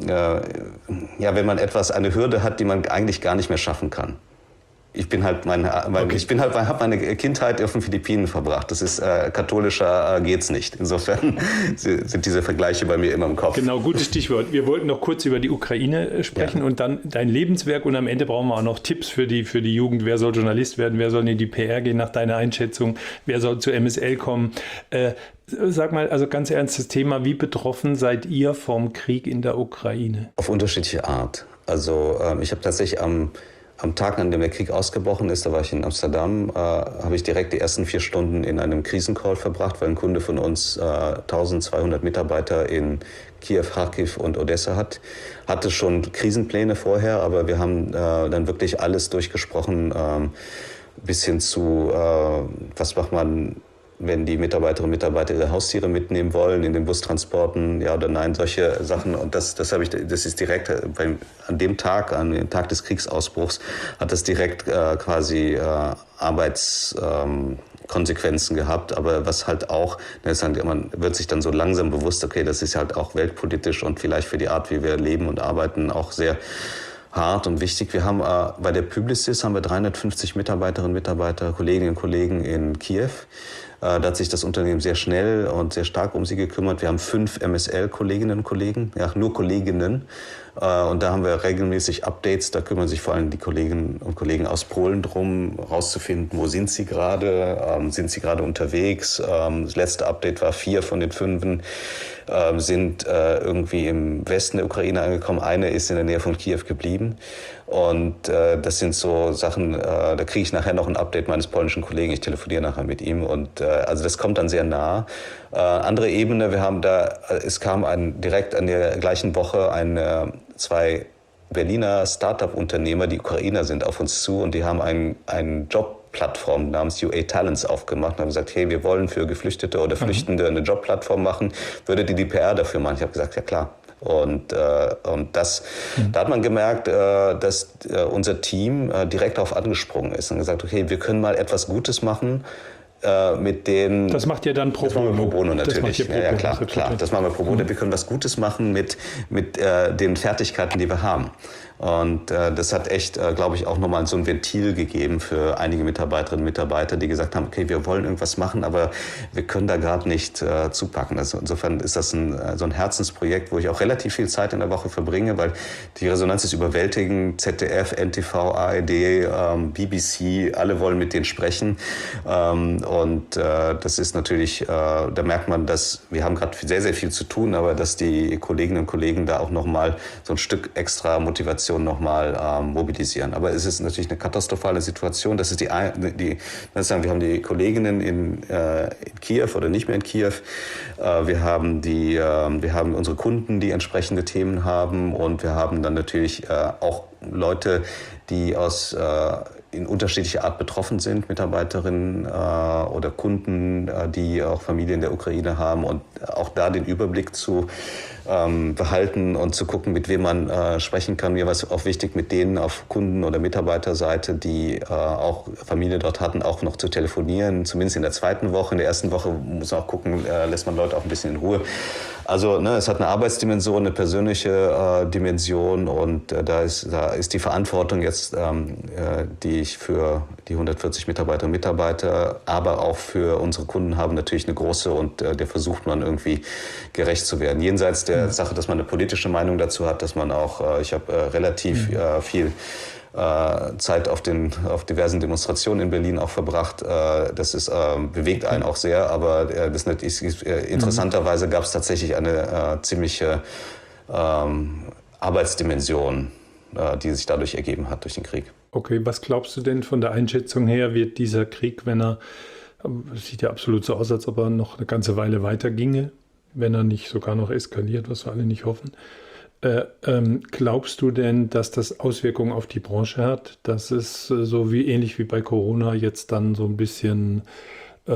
ja, wenn man etwas, eine Hürde hat, die man eigentlich gar nicht mehr schaffen kann. Ich bin halt mein, mein okay. ich bin halt, habe meine Kindheit auf den Philippinen verbracht. Das ist äh, katholischer äh, geht's nicht. Insofern sind diese Vergleiche bei mir immer im Kopf. Genau, gutes Stichwort. Wir wollten noch kurz über die Ukraine sprechen ja. und dann dein Lebenswerk und am Ende brauchen wir auch noch Tipps für die für die Jugend. Wer soll Journalist werden? Wer soll in die P R gehen nach deiner Einschätzung? Wer soll zu M S L kommen? Äh, sag mal, also ganz ernstes Thema. Wie betroffen seid ihr vom Krieg in der Ukraine? Auf unterschiedliche Art. Also ähm, ich habe tatsächlich am Am Tag, an dem der Krieg ausgebrochen ist, da war ich in Amsterdam, äh, habe ich direkt die ersten vier Stunden in einem Krisencall verbracht, weil ein Kunde von uns äh, eintausendzweihundert Mitarbeiter in Kiew, Kharkiv und Odessa hat. Hatte schon Krisenpläne vorher, aber wir haben äh, dann wirklich alles durchgesprochen, äh, bis hin zu, äh, was macht man, wenn die Mitarbeiterinnen und Mitarbeiter ihre Haustiere mitnehmen wollen in den Bustransporten, ja oder nein, solche Sachen. Und das, das habe ich, das ist direkt beim, an dem Tag, an dem Tag des Kriegsausbruchs, hat das direkt äh, quasi äh, Arbeitskonsequenzen ähm, gehabt. Aber was halt auch, man wird sich dann so langsam bewusst, okay, das ist halt auch weltpolitisch und vielleicht für die Art, wie wir leben und arbeiten, auch sehr hart und wichtig. Wir haben äh, bei der Publicis haben wir dreihundertfünfzig Mitarbeiterinnen und Mitarbeiter, Kolleginnen und Kollegen in Kiew. Äh, da hat sich das Unternehmen sehr schnell und sehr stark um sie gekümmert. Wir haben fünf M S L-Kolleginnen und Kollegen, ja, nur Kolleginnen. Äh, und da haben wir regelmäßig Updates. Da kümmern sich vor allem die Kolleginnen und Kollegen aus Polen drum, rauszufinden, wo sind sie gerade, ähm, sind sie gerade unterwegs. Ähm, das letzte Update war, vier von den fünfen äh, sind äh, irgendwie im Westen der Ukraine angekommen. Eine ist in der Nähe von Kiew geblieben. Und äh, das sind so Sachen, äh, da kriege ich nachher noch ein Update meines polnischen Kollegen. Ich telefoniere nachher mit ihm. Und äh, also das kommt dann sehr nah. Äh, andere Ebene, wir haben da, es kam ein, direkt an der gleichen Woche ein, äh, zwei Berliner Start-up-Unternehmer, die Ukrainer sind, auf uns zu. Und die haben einen, einen Jobplattform namens U A Talents aufgemacht und haben gesagt, hey, wir wollen für Geflüchtete oder Flüchtende eine Jobplattform machen. Würdet ihr die P R dafür machen? Ich habe gesagt, ja klar. Und, äh, und das, mhm. da hat man gemerkt, äh, dass äh, unser Team äh, direkt darauf angesprungen ist und gesagt, okay, wir können mal etwas Gutes machen äh, mit den... Das macht ihr dann pro Bono. Das machen wir pro Bono natürlich. Das macht ihr pro ja, ja, Bono. klar, klar. Das machen wir pro Bono. Mhm. Wir können was Gutes machen mit, mit äh, den Fertigkeiten, die wir haben. Und äh, das hat echt, äh, glaube ich, auch nochmal so ein Ventil gegeben für einige Mitarbeiterinnen und Mitarbeiter, die gesagt haben, okay, wir wollen irgendwas machen, aber wir können da gerade nicht äh, zupacken. Also insofern ist das ein, so ein Herzensprojekt, wo ich auch relativ viel Zeit in der Woche verbringe, weil die Resonanz ist überwältigend. Z D F, N T V, A R D, ähm, B B C, alle wollen mit denen sprechen. Ähm, und äh, das ist natürlich, äh, da merkt man, dass wir haben gerade sehr, sehr viel zu tun, aber dass die Kolleginnen und Kollegen da auch nochmal so ein Stück extra Motivation nochmal ähm, mobilisieren. Aber es ist natürlich eine katastrophale Situation. Das ist die, die sagen, wir haben die Kolleginnen in, äh, in Kiew oder nicht mehr in Kiew. Äh, wir haben die, äh, wir haben unsere Kunden, die entsprechende Themen haben, und wir haben dann natürlich äh, auch Leute, die aus äh, in unterschiedlicher Art betroffen sind, Mitarbeiterinnen äh, oder Kunden, äh, die auch Familien der Ukraine haben, und auch da den Überblick zu ähm, behalten und zu gucken, mit wem man äh, sprechen kann. Mir war es auch wichtig, mit denen auf Kunden- oder Mitarbeiterseite, die äh, auch Familie dort hatten, auch noch zu telefonieren, zumindest in der zweiten Woche. In der ersten Woche muss man auch gucken, äh, lässt man Leute auch ein bisschen in Ruhe. Also ne, es hat eine Arbeitsdimension, eine persönliche äh, Dimension, und äh, da, ist, da ist die Verantwortung jetzt, ähm, äh, die ich für die hundertvierzig Mitarbeiterinnen und Mitarbeiter, aber auch für unsere Kunden habe, natürlich eine große, und äh, der versucht man irgendwie gerecht zu werden. Jenseits der mhm. Sache, dass man eine politische Meinung dazu hat, dass man auch, äh, ich habe äh, relativ mhm. äh, viel äh, Zeit auf, den, auf diversen Demonstrationen in Berlin auch verbracht. Äh, das ist, äh, bewegt einen auch sehr, aber äh, das ist, ist, äh, interessanterweise gab es tatsächlich eine äh, ziemliche ähm, Arbeitsdimension, äh, die sich dadurch ergeben hat durch den Krieg. Okay, was glaubst du denn von der Einschätzung her, wird dieser Krieg, wenn er, es sieht ja absolut so aus, als ob er noch eine ganze Weile weiterginge, wenn er nicht sogar noch eskaliert, was wir alle nicht hoffen. Äh, ähm, glaubst du denn, dass das Auswirkungen auf die Branche hat, dass es äh, so wie ähnlich wie bei Corona jetzt dann so ein bisschen äh,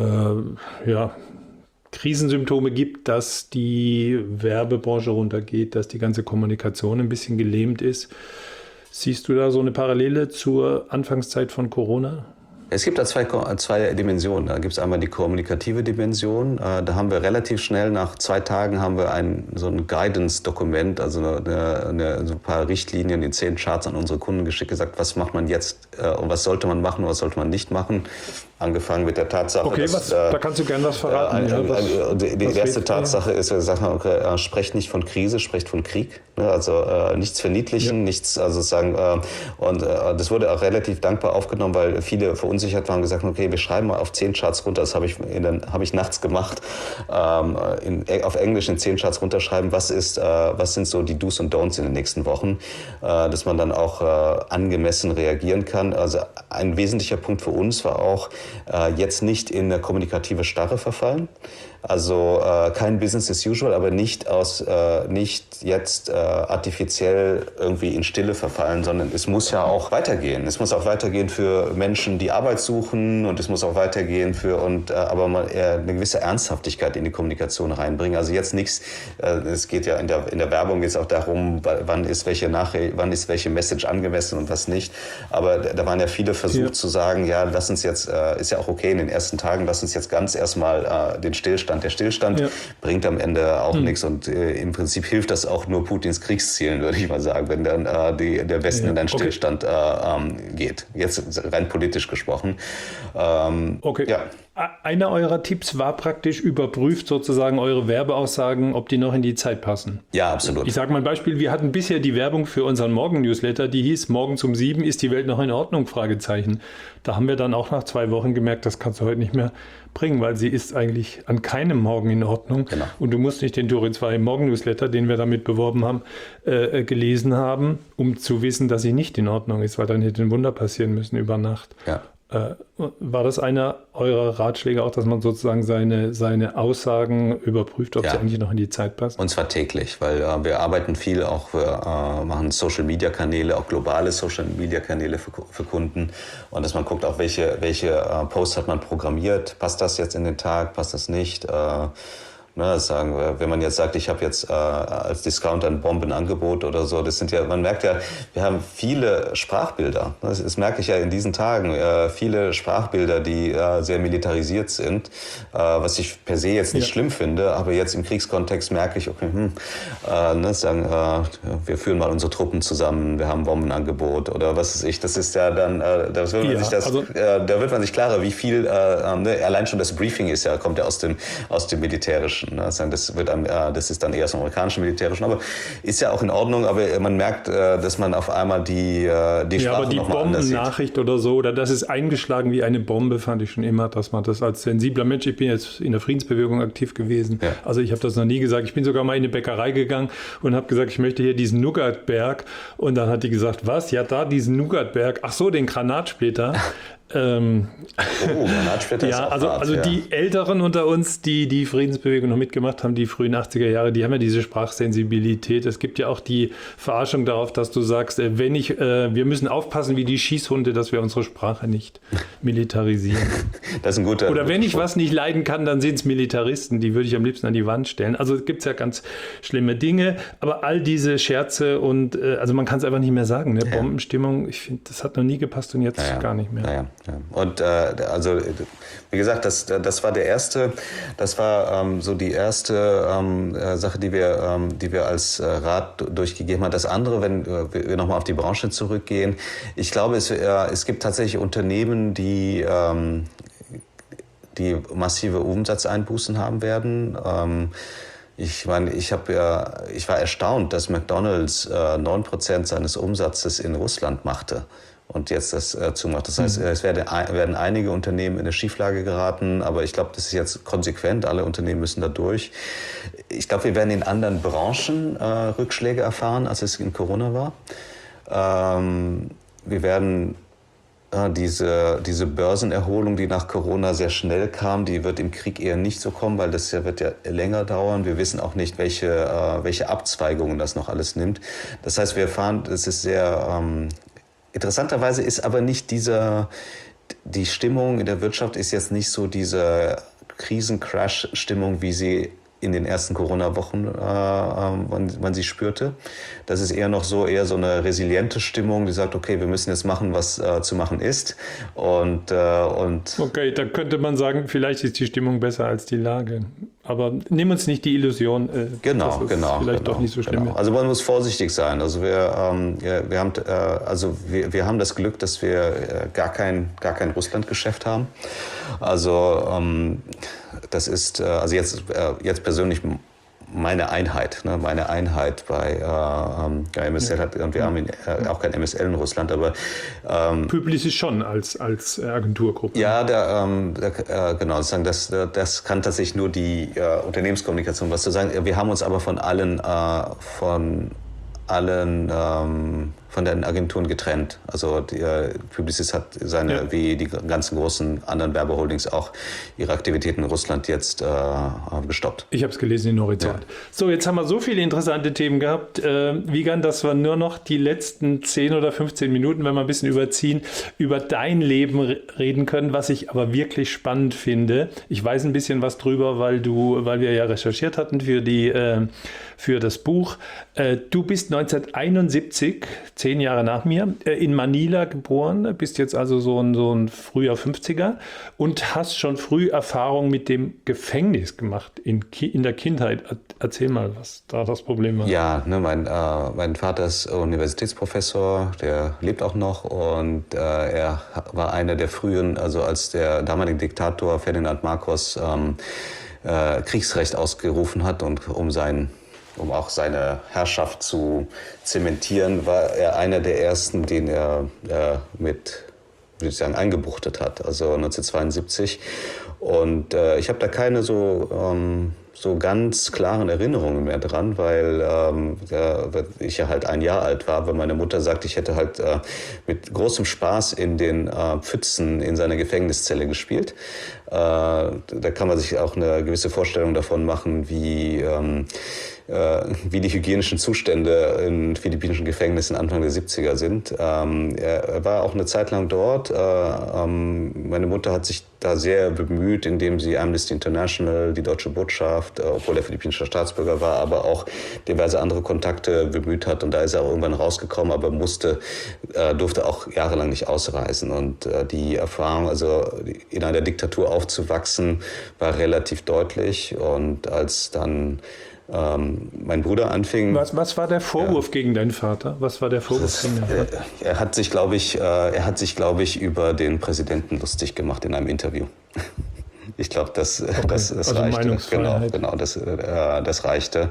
ja, Krisensymptome gibt, dass die Werbebranche runtergeht, dass die ganze Kommunikation ein bisschen gelähmt ist? Siehst du da so eine Parallele zur Anfangszeit von Corona? Es gibt da zwei, zwei Dimensionen. Da gibt es einmal die kommunikative Dimension. Da haben wir relativ schnell, nach zwei Tagen, haben wir ein, so ein Guidance-Dokument, also eine, eine, so ein paar Richtlinien in zehn Charts an unsere Kunden geschickt, gesagt, was macht man jetzt und was sollte man machen und was sollte man nicht machen. Angefangen mit der Tatsache, okay, dass... Was, äh, da kannst du gerne was verraten. Äh, ja, was, die die erste Tatsache ist, wir sagen, okay, äh, sprecht nicht von Krise, sprecht von Krieg. Ne? Also äh, nichts verniedlichen, ja. nichts, also sagen, äh, und äh, das wurde auch relativ dankbar aufgenommen, weil viele verunsichert waren und gesagt haben, okay, wir schreiben mal auf zehn Charts runter, das habe ich, hab ich nachts gemacht, ähm, in, auf Englisch in zehn Charts runterschreiben, was ist, äh, was sind so die Do's und Don'ts in den nächsten Wochen, äh, dass man dann auch äh, angemessen reagieren kann. Also ein wesentlicher Punkt für uns war auch, Äh, jetzt nicht in eine kommunikative Starre verfallen. Also äh, kein Business as usual, aber nicht aus äh, nicht jetzt äh, artifiziell irgendwie in Stille verfallen, sondern es muss ja auch weitergehen. Es muss auch weitergehen für Menschen, die Arbeit suchen, und es muss auch weitergehen für und äh, aber mal eher eine gewisse Ernsthaftigkeit in die Kommunikation reinbringen. Also jetzt nichts. Äh, es geht ja in der in der Werbung jetzt auch darum, wann ist welche Nachricht, wann ist welche Message angemessen und was nicht. Aber da waren ja viele versucht ja. zu sagen, ja, lass uns jetzt äh, ist ja auch okay in den ersten Tagen, lass uns jetzt ganz erstmal äh, den Stillstand Der Stillstand ja. bringt am Ende auch hm. nichts und äh, im Prinzip hilft das auch nur Putins Kriegszielen, würde ich mal sagen, wenn dann äh, die, der Westen ja. in einen okay. Stillstand äh, ähm, geht. Jetzt rein politisch gesprochen. Ähm, okay. Ja. Einer eurer Tipps war praktisch, überprüft sozusagen eure Werbeaussagen, ob die noch in die Zeit passen. Ja, absolut. Ich sage mal ein Beispiel, wir hatten bisher die Werbung für unseren Morgen-Newsletter, die hieß, morgens um sieben ist die Welt noch in Ordnung, Fragezeichen. Da haben wir dann auch nach zwei Wochen gemerkt, das kannst du heute nicht mehr bringen, weil sie ist eigentlich an keinem Morgen in Ordnung. Genau. Und du musst nicht den Turi zwei Morgen-Newsletter, den wir damit beworben haben, äh, gelesen haben, um zu wissen, dass sie nicht in Ordnung ist, weil dann hätte ein Wunder passieren müssen über Nacht. Ja. War das einer eurer Ratschläge auch, dass man sozusagen seine, seine Aussagen überprüft, ob ja. sie eigentlich noch in die Zeit passen? Und zwar täglich, weil äh, wir arbeiten viel, auch wir äh, machen Social-Media-Kanäle, auch globale Social-Media-Kanäle für, für Kunden. Und dass man guckt, auch welche, welche äh, Posts hat man programmiert. Passt das jetzt in den Tag, passt das nicht? Äh, Ne, sagen wir, wenn man jetzt sagt, ich habe jetzt äh, als Discounter ein Bombenangebot oder so, das sind ja, man merkt ja, wir haben viele Sprachbilder. Das, das merke ich ja in diesen Tagen, äh, viele Sprachbilder, die äh, sehr militarisiert sind, äh, was ich per se jetzt nicht ja. schlimm finde, aber jetzt im Kriegskontext merke ich, okay, hm, äh, ne, sagen, äh, wir führen mal unsere Truppen zusammen, wir haben ein Bombenangebot oder was weiß ich. Das ist ja dann, äh, da wird man ja, sich das, also, äh, da wird man sich klarer, wie viel, äh, ne, allein schon das Briefing ist ja, kommt ja aus dem, aus dem Militärischen. Das, wird, das ist dann eher aus dem amerikanischen Militärischen, aber ist ja auch in Ordnung, aber man merkt, dass man auf einmal die, die Sprache ja, aber die nochmal anders sieht. Bombennachricht oder so, oder das ist eingeschlagen wie eine Bombe, fand ich schon immer, dass man das als sensibler Mensch, ich bin jetzt in der Friedensbewegung aktiv gewesen, ja. also ich habe das noch nie gesagt, ich bin sogar mal in eine Bäckerei gegangen und habe gesagt, ich möchte hier diesen Nougatberg, und dann hat die gesagt, was, ja da diesen Nougatberg, ach so, den Granatsplitter. Ähm, oh, Granatsplitter ja, ist auch also, hart, also ja. die Älteren unter uns, die die Friedensbewegung noch mitgemacht haben, die frühen achtziger Jahre, die haben ja diese Sprachsensibilität. Es gibt ja auch die Verarschung darauf, dass du sagst, wenn ich, äh, wir müssen aufpassen wie die Schießhunde, dass wir unsere Sprache nicht militarisieren. Das ist ein guter Oder wenn ich Punkt. was nicht leiden kann, dann sind es Militaristen, die würde ich am liebsten an die Wand stellen. Also es gibt ja ganz schlimme Dinge, aber all diese Scherze und, äh, also man kann es einfach nicht mehr sagen, ne? Ja. Bombenstimmung, ich finde, das hat noch nie gepasst und jetzt ja, ja. gar nicht mehr. Ja, ja. Ja. Und äh, also wie gesagt, das, das war der erste, das war ähm, so die erste ähm, Sache, die wir, ähm, die wir als äh, Rat durchgegeben haben. Das andere, wenn äh, wir nochmal auf die Branche zurückgehen, ich glaube, es, äh, es gibt tatsächlich Unternehmen, die ähm, die massive Umsatzeinbußen haben werden. Ähm, Ich meine, ich habe ja, ich war erstaunt, dass McDonald's äh, neun Prozent seines Umsatzes in Russland machte und jetzt das äh, zumacht. Das heißt, es werden, werden einige Unternehmen in eine Schieflage geraten, aber ich glaube, das ist jetzt konsequent. Alle Unternehmen müssen da durch. Ich glaube, wir werden in anderen Branchen äh, Rückschläge erfahren, als es in Corona war. Ähm, wir werden äh, diese, diese Börsenerholung, die nach Corona sehr schnell kam, die wird im Krieg eher nicht so kommen, weil das ja, wird ja länger dauern. Wir wissen auch nicht, welche, äh, welche Abzweigungen das noch alles nimmt. Das heißt, wir fahren, es ist sehr, ähm, interessanterweise ist aber nicht dieser, die Stimmung in der Wirtschaft ist jetzt nicht so diese Krisen-Crash-Stimmung, wie sie in den ersten Corona-Wochen, äh, man, man sie spürte. Das ist eher noch so, eher so eine resiliente Stimmung, die sagt, okay, wir müssen jetzt machen, was äh, zu machen ist. Und, äh, und okay, da könnte man sagen, vielleicht ist die Stimmung besser als die Lage. Aber nehmen uns nicht die Illusion, äh, genau, dass es genau, vielleicht genau, doch nicht so schlimm genau. ist. Also man muss vorsichtig sein. Also wir, ähm, wir, wir, haben, äh, also wir, wir haben das Glück, dass wir äh, gar kein, gar kein Russland-Geschäft haben. Also ähm, das ist, äh, also jetzt, äh, jetzt persönlich meine Einheit, ne? meine Einheit bei äh, M S L hat, und wir haben äh, auch kein M S L in Russland, aber ähm, Publicis schon als, als Agenturgruppe. Ja, der, ähm, der, äh, genau, sozusagen das, das kann tatsächlich nur die äh, Unternehmenskommunikation was zu sagen. Wir haben uns aber von allen, äh, von allen ähm, von den Agenturen getrennt. Also die, äh, Publicis hat seine, ja. wie die ganzen großen anderen Werbeholdings auch ihre Aktivitäten in Russland jetzt äh, gestoppt. Ich habe es gelesen in Horizont. Ja. So, jetzt haben wir so viele interessante Themen gehabt. Äh, Wiegand, das waren nur noch die letzten zehn oder fünfzehn Minuten, wenn wir ein bisschen überziehen, über dein Leben reden können, was ich aber wirklich spannend finde. Ich weiß ein bisschen was drüber, weil du, weil wir ja recherchiert hatten für die äh, für das Buch. Äh, du bist neunzehnhunderteinundsiebzig, zehn Jahre nach mir, äh, in Manila geboren, bist jetzt also so ein, so ein früher fünfziger und hast schon früh Erfahrung mit dem Gefängnis gemacht in, Ki- in der Kindheit. Erzähl mal, was da das Problem war. Ja, ne, mein, äh, mein Vater ist Universitätsprofessor, der lebt auch noch und äh, er war einer der frühen, also als der damalige Diktator Ferdinand Marcos ähm, äh, Kriegsrecht ausgerufen hat und um sein Um auch seine Herrschaft zu zementieren, war er einer der ersten, den er äh, mit, würde ich sagen, eingebuchtet hat, also neunzehnhundertzweiundsiebzig. Und äh, ich habe da keine so, ähm, so ganz klaren Erinnerungen mehr dran, weil ähm, äh, ich ja halt ein Jahr alt war, weil meine Mutter sagt, ich hätte halt äh, mit großem Spaß in den äh, Pfützen in seiner Gefängniszelle gespielt. Äh, da kann man sich auch eine gewisse Vorstellung davon machen, wie ähm, wie die hygienischen Zustände in philippinischen Gefängnissen Anfang der siebziger sind. Ähm, er war auch eine Zeit lang dort. Äh, ähm, meine Mutter hat sich da sehr bemüht, indem sie Amnesty International, die deutsche Botschaft, äh, obwohl er philippinischer Staatsbürger war, aber auch diverse andere Kontakte bemüht hat. Und da ist er auch irgendwann rausgekommen, aber musste, äh, durfte auch jahrelang nicht ausreisen. Und äh, die Erfahrung, also in einer Diktatur aufzuwachsen, war relativ deutlich. Und als dann Ähm, mein Bruder anfing. Was, was war der Vorwurf ja. gegen deinen Vater? Was war der Vorwurf das, gegen deinen Vater? Er, er hat sich, glaube ich, äh, er hat sich, glaube ich, über den Präsidenten lustig gemacht in einem Interview. Ich glaube, das, okay. das, das also reichte. Genau, genau, das, äh, das reichte.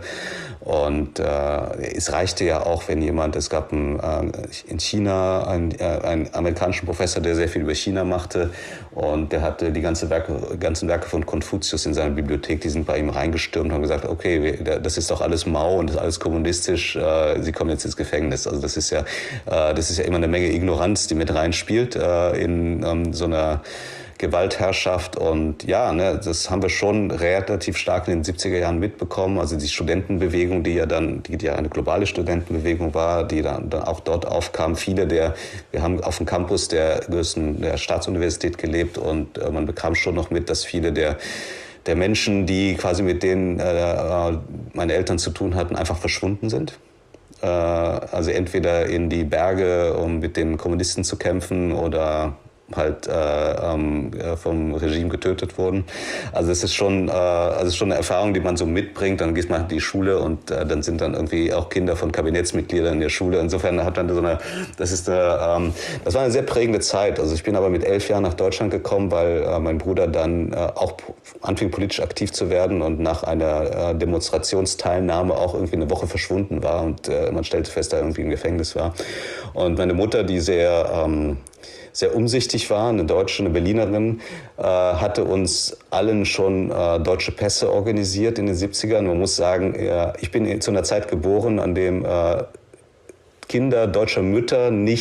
Und äh, es reichte ja auch, wenn jemand, es gab ein, äh, in China einen, äh, einen amerikanischen Professor, der sehr viel über China machte und der hatte die ganze Werke, ganzen Werke von Konfuzius in seiner Bibliothek, die sind bei ihm reingestürmt und haben gesagt, okay, das ist doch alles Mao und das ist alles kommunistisch, äh, Sie kommen jetzt ins Gefängnis. Also das ist ja, äh, das ist ja immer eine Menge Ignoranz, die mit reinspielt äh, in ähm, so einer Gewaltherrschaft. Und ja, ne, das haben wir schon relativ stark in den siebziger Jahren mitbekommen. Also die Studentenbewegung, die ja dann, die ja eine globale Studentenbewegung war, die dann, dann auch dort aufkam. Viele der, wir haben auf dem Campus der größten der Staatsuniversität gelebt und äh, man bekam schon noch mit, dass viele der der Menschen, die quasi mit denen äh, meine Eltern zu tun hatten, einfach verschwunden sind. Äh, also entweder in die Berge, um mit den Kommunisten zu kämpfen, oder halt äh, ähm, vom Regime getötet wurden. Also es ist schon, äh, also es ist schon eine Erfahrung, die man so mitbringt. Dann geht man in die Schule und äh, dann sind dann irgendwie auch Kinder von Kabinettsmitgliedern in der Schule. Insofern hat dann so eine, das ist eine, ähm, das war eine sehr prägende Zeit. Also ich bin aber mit elf Jahren nach Deutschland gekommen, weil äh, mein Bruder dann äh, auch anfing politisch aktiv zu werden und nach einer äh, Demonstrationsteilnahme auch irgendwie eine Woche verschwunden war und äh, man stellte fest, dass er irgendwie im Gefängnis war. Und meine Mutter, die sehr ähm, sehr umsichtig war, eine Deutsche, eine Berlinerin, äh, hatte uns allen schon äh, deutsche Pässe organisiert in den siebzigern. Man muss sagen, ja, ich bin zu einer Zeit geboren, an dem äh, Kinder deutscher Mütter nicht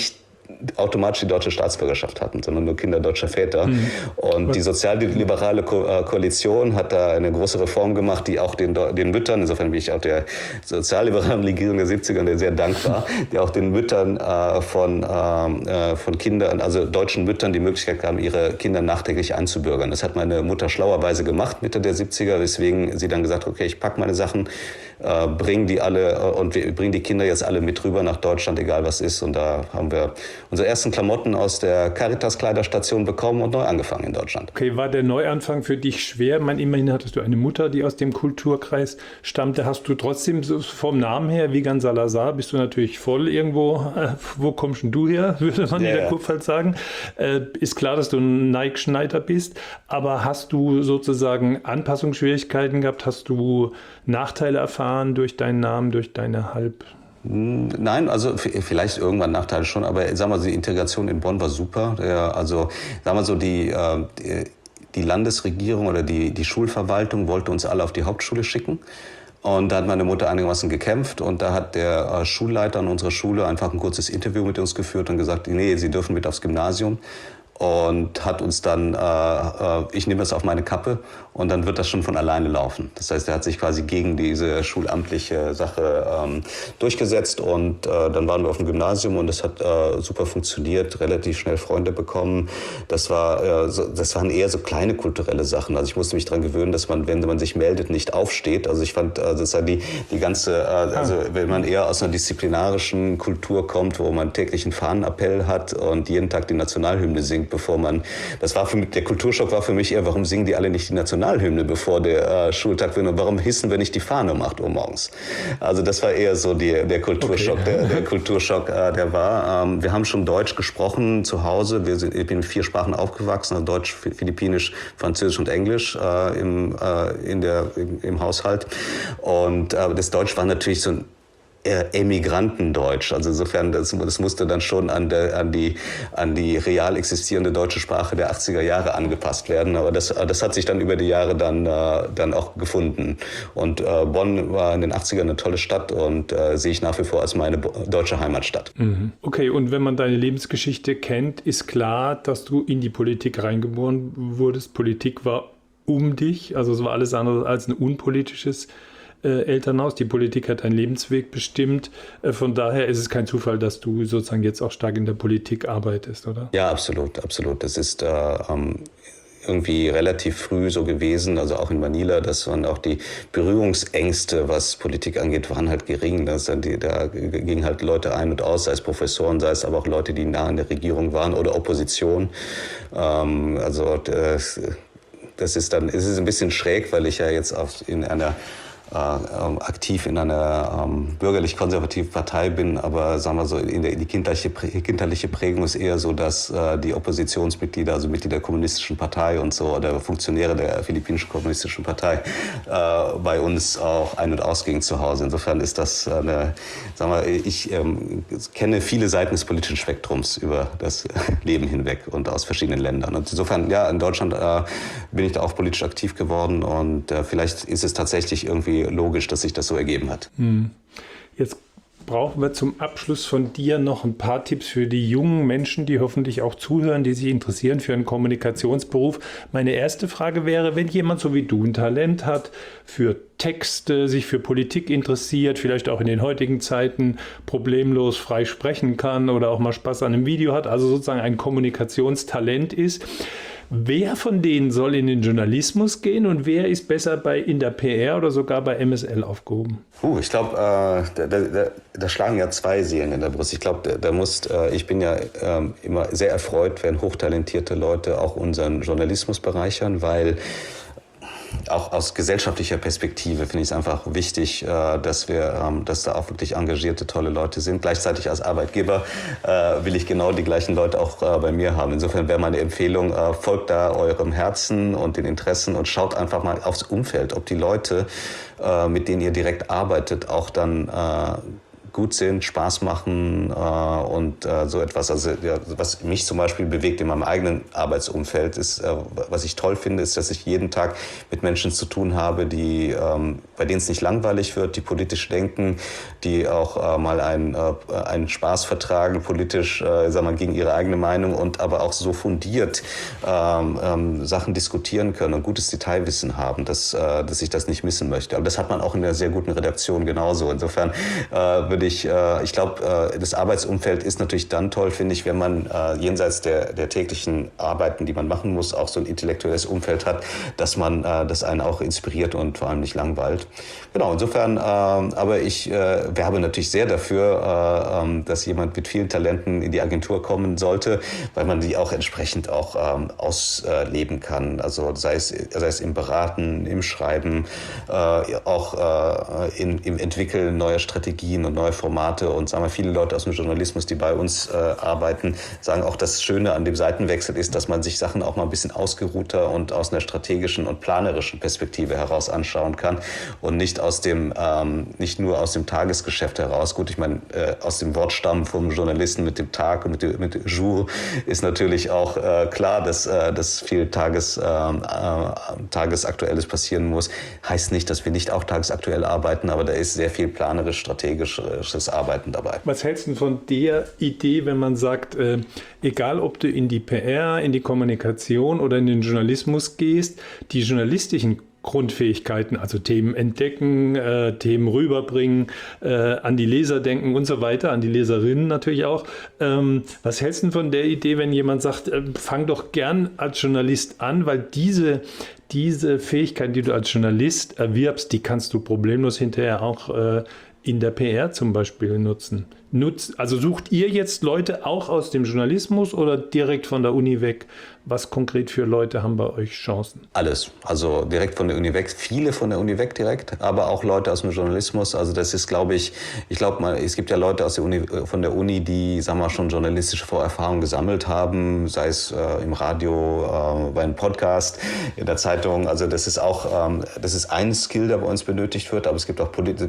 automatisch die deutsche Staatsbürgerschaft hatten, sondern nur Kinder deutscher Väter. Mhm. Und die sozialliberale Ko- äh, Koalition hat da eine große Reform gemacht, die auch den, den Müttern, insofern bin ich auch der sozialliberalen Regierung der siebziger sehr dankbar, die auch den Müttern äh, von, äh, von Kindern, also deutschen Müttern, die Möglichkeit gaben, ihre Kinder nachträglich einzubürgern. Das hat meine Mutter schlauerweise gemacht, Mitte der siebziger, weswegen sie dann gesagt hat, okay, ich packe meine Sachen, äh, bringe die alle äh, und wir bringen die Kinder jetzt alle mit rüber nach Deutschland, egal was ist. Und da haben wir unsere ersten Klamotten aus der Caritas-Kleiderstation bekommen und neu angefangen in Deutschland. Okay, war der Neuanfang für dich schwer? Ich meine, immerhin hattest du eine Mutter, die aus dem Kulturkreis stammte. Hast du trotzdem so vom Namen her, Vigan Salazar, bist du natürlich voll irgendwo, äh, wo kommst denn du her, würde man yeah. in der Kurpfalz sagen. Äh, ist klar, dass du ein Nike-Schneider bist, aber hast du sozusagen Anpassungsschwierigkeiten gehabt? Hast du Nachteile erfahren durch deinen Namen, durch deine Halb... Nein, also vielleicht irgendwann Nachteile schon, aber sagen wir mal, die Integration in Bonn war super. Also sagen wir so, die, die Landesregierung oder die, die Schulverwaltung wollte uns alle auf die Hauptschule schicken. Und da hat meine Mutter einigermaßen gekämpft und da hat der Schulleiter an unserer Schule einfach ein kurzes Interview mit uns geführt und gesagt, nee, Sie dürfen mit aufs Gymnasium. Und hat uns dann, äh, ich nehme das auf meine Kappe und dann wird das schon von alleine laufen. Das heißt, er hat sich quasi gegen diese schulamtliche Sache ähm, durchgesetzt und äh, dann waren wir auf dem Gymnasium und es hat äh, super funktioniert, relativ schnell Freunde bekommen. Das war, äh, so, das waren eher so kleine kulturelle Sachen. Also ich musste mich daran gewöhnen, dass man, wenn man sich meldet, nicht aufsteht. Also ich fand, äh, das war die, die ganze, äh, also wenn man eher aus einer disziplinarischen Kultur kommt, wo man täglich einen Fahnenappell hat und jeden Tag die Nationalhymne singt, bevor man, das war für mich, der Kulturschock war für mich eher, warum singen die alle nicht die Nationalhymne, bevor der äh, Schultag wird und warum hissen wir nicht die Fahne um acht Uhr morgens? Also das war eher so die, der Kulturschock, okay. der, der Kulturschock, äh, der war. Ähm, wir haben schon Deutsch gesprochen zu Hause, wir sind, ich bin in vier Sprachen aufgewachsen, also Deutsch, Philippinisch, Französisch und Englisch äh, im, äh, in der, im, im Haushalt und äh, das Deutsch war natürlich so ein Emigrantendeutsch. Also insofern, das, das musste dann schon an, der, an, die, an die real existierende deutsche Sprache der achtziger Jahre angepasst werden. Aber das, das hat sich dann über die Jahre dann, äh, dann auch gefunden. Und äh, Bonn war in den achtzigern eine tolle Stadt und äh, sehe ich nach wie vor als meine deutsche Heimatstadt. Mhm. Okay, und wenn man deine Lebensgeschichte kennt, ist klar, dass du in die Politik reingeboren wurdest. Politik war um dich, also es war alles andere als ein unpolitisches Äh, Elternhaus. Die Politik hat deinen Lebensweg bestimmt. Äh, von daher ist es kein Zufall, dass du sozusagen jetzt auch stark in der Politik arbeitest, oder? Ja, absolut, absolut. Das ist äh, ähm, irgendwie relativ früh so gewesen, also auch in Manila, dass man auch die Berührungsängste, was Politik angeht, waren halt gering. Das, die, da gingen halt Leute ein und aus, sei es Professoren, sei es aber auch Leute, die nah an der Regierung waren oder Opposition. Ähm, also das, das ist dann, es ist ein bisschen schräg, weil ich ja jetzt auch in einer Äh, ähm, aktiv in einer ähm, bürgerlich-konservativen Partei bin, aber sagen wir so, in der, die kindliche, kinderliche Prägung ist eher so, dass äh, die Oppositionsmitglieder, also Mitglieder der kommunistischen Partei und so, oder Funktionäre der philippinischen kommunistischen Partei äh, bei uns auch ein- und ausgingen zu Hause. Insofern ist das eine, sagen wir, ich ähm, kenne viele Seiten des politischen Spektrums über das Leben hinweg und aus verschiedenen Ländern. Und insofern, ja, in Deutschland äh, bin ich da auch politisch aktiv geworden und äh, vielleicht ist es tatsächlich irgendwie logisch, dass sich das so ergeben hat. Jetzt brauchen wir zum Abschluss von dir noch ein paar Tipps für die jungen Menschen, die hoffentlich auch zuhören, die sich interessieren für einen Kommunikationsberuf. Meine erste Frage wäre, wenn jemand so wie du ein Talent hat für Texte, sich für Politik interessiert, vielleicht auch in den heutigen Zeiten problemlos frei sprechen kann oder auch mal Spaß an einem Video hat, also sozusagen ein Kommunikationstalent ist, wer von denen soll in den Journalismus gehen und wer ist besser bei in der P R oder sogar bei M S L aufgehoben? Uh, ich glaube, äh, da, da, da schlagen ja zwei Seelen in der Brust. Ich glaube, da, da muss, äh, ich bin ja äh, immer sehr erfreut, wenn hochtalentierte Leute auch unseren Journalismus bereichern, weil auch aus gesellschaftlicher Perspektive finde ich es einfach wichtig, dass wir, dass da auch wirklich engagierte, tolle Leute sind. Gleichzeitig als Arbeitgeber will ich genau die gleichen Leute auch bei mir haben. Insofern wäre meine Empfehlung, folgt da eurem Herzen und den Interessen und schaut einfach mal aufs Umfeld, ob die Leute, mit denen ihr direkt arbeitet, auch dann gut sind, Spaß machen äh, und äh, so etwas. Also ja, was mich zum Beispiel bewegt in meinem eigenen Arbeitsumfeld ist, äh, was ich toll finde, ist, dass ich jeden Tag mit Menschen zu tun habe, die, ähm, bei denen es nicht langweilig wird, die politisch denken, die auch äh, mal einen, äh, einen Spaß vertragen, politisch, äh, sagen wir mal, gegen ihre eigene Meinung und aber auch so fundiert ähm, ähm, Sachen diskutieren können und gutes Detailwissen haben, dass, äh, dass ich das nicht missen möchte. Aber das hat man auch in einer sehr guten Redaktion genauso. Insofern äh, würde ich, äh, ich glaube, äh, das Arbeitsumfeld ist natürlich dann toll, finde ich, wenn man äh, jenseits der, der täglichen Arbeiten, die man machen muss, auch so ein intellektuelles Umfeld hat, dass man, äh, das einen auch inspiriert und vor allem nicht langweilt. Genau, insofern, äh, aber ich äh, werbe natürlich sehr dafür, äh, äh, dass jemand mit vielen Talenten in die Agentur kommen sollte, weil man die auch entsprechend auch ähm, ausleben kann. Also sei es, sei es im Beraten, im Schreiben, äh, auch äh, in, im Entwickeln neuer Strategien und neue Formate. Und sagen wir, viele Leute aus dem Journalismus, die bei uns äh, arbeiten, sagen auch, das Schöne an dem Seitenwechsel ist, dass man sich Sachen auch mal ein bisschen ausgeruhter und aus einer strategischen und planerischen Perspektive heraus anschauen kann und nicht aus dem, ähm, nicht nur aus dem Tagesgeschäft heraus. Gut, ich meine, äh, aus dem Wortstamm vom Journalisten mit dem Tag und mit dem, mit dem Jour ist natürlich auch äh, klar, dass, äh, dass viel Tages, äh, äh, Tagesaktuelles passieren muss. Heißt nicht, dass wir nicht auch tagesaktuell arbeiten, aber da ist sehr viel planerisch, strategisches Arbeiten dabei. Was hältst du von der Idee, wenn man sagt, äh, egal ob du in die P R, in die Kommunikation oder in den Journalismus gehst, die journalistischen Grundfähigkeiten, also Themen entdecken, äh, Themen rüberbringen, äh, an die Leser denken und so weiter, an die Leserinnen natürlich auch. Ähm, was hältst du von der Idee, wenn jemand sagt, äh, fang doch gern als Journalist an, weil diese, diese Fähigkeiten, die du als Journalist erwirbst, die kannst du problemlos hinterher auch äh, in der P R zum Beispiel nutzen. Nutzt, also sucht ihr jetzt Leute auch aus dem Journalismus oder direkt von der Uni weg? Was konkret für Leute haben bei euch Chancen? Alles. Also direkt von der Uni weg. Viele von der Uni weg direkt, aber auch Leute aus dem Journalismus. Also das ist, glaube ich, ich glaube mal, es gibt ja Leute aus der Uni, von der Uni, die, sagen wir mal, schon journalistische Vorerfahrungen gesammelt haben, sei es äh, im Radio, äh, bei einem Podcast, in der Zeitung. Also das ist auch, ähm, das ist ein Skill, der bei uns benötigt wird, aber es gibt auch Politiker,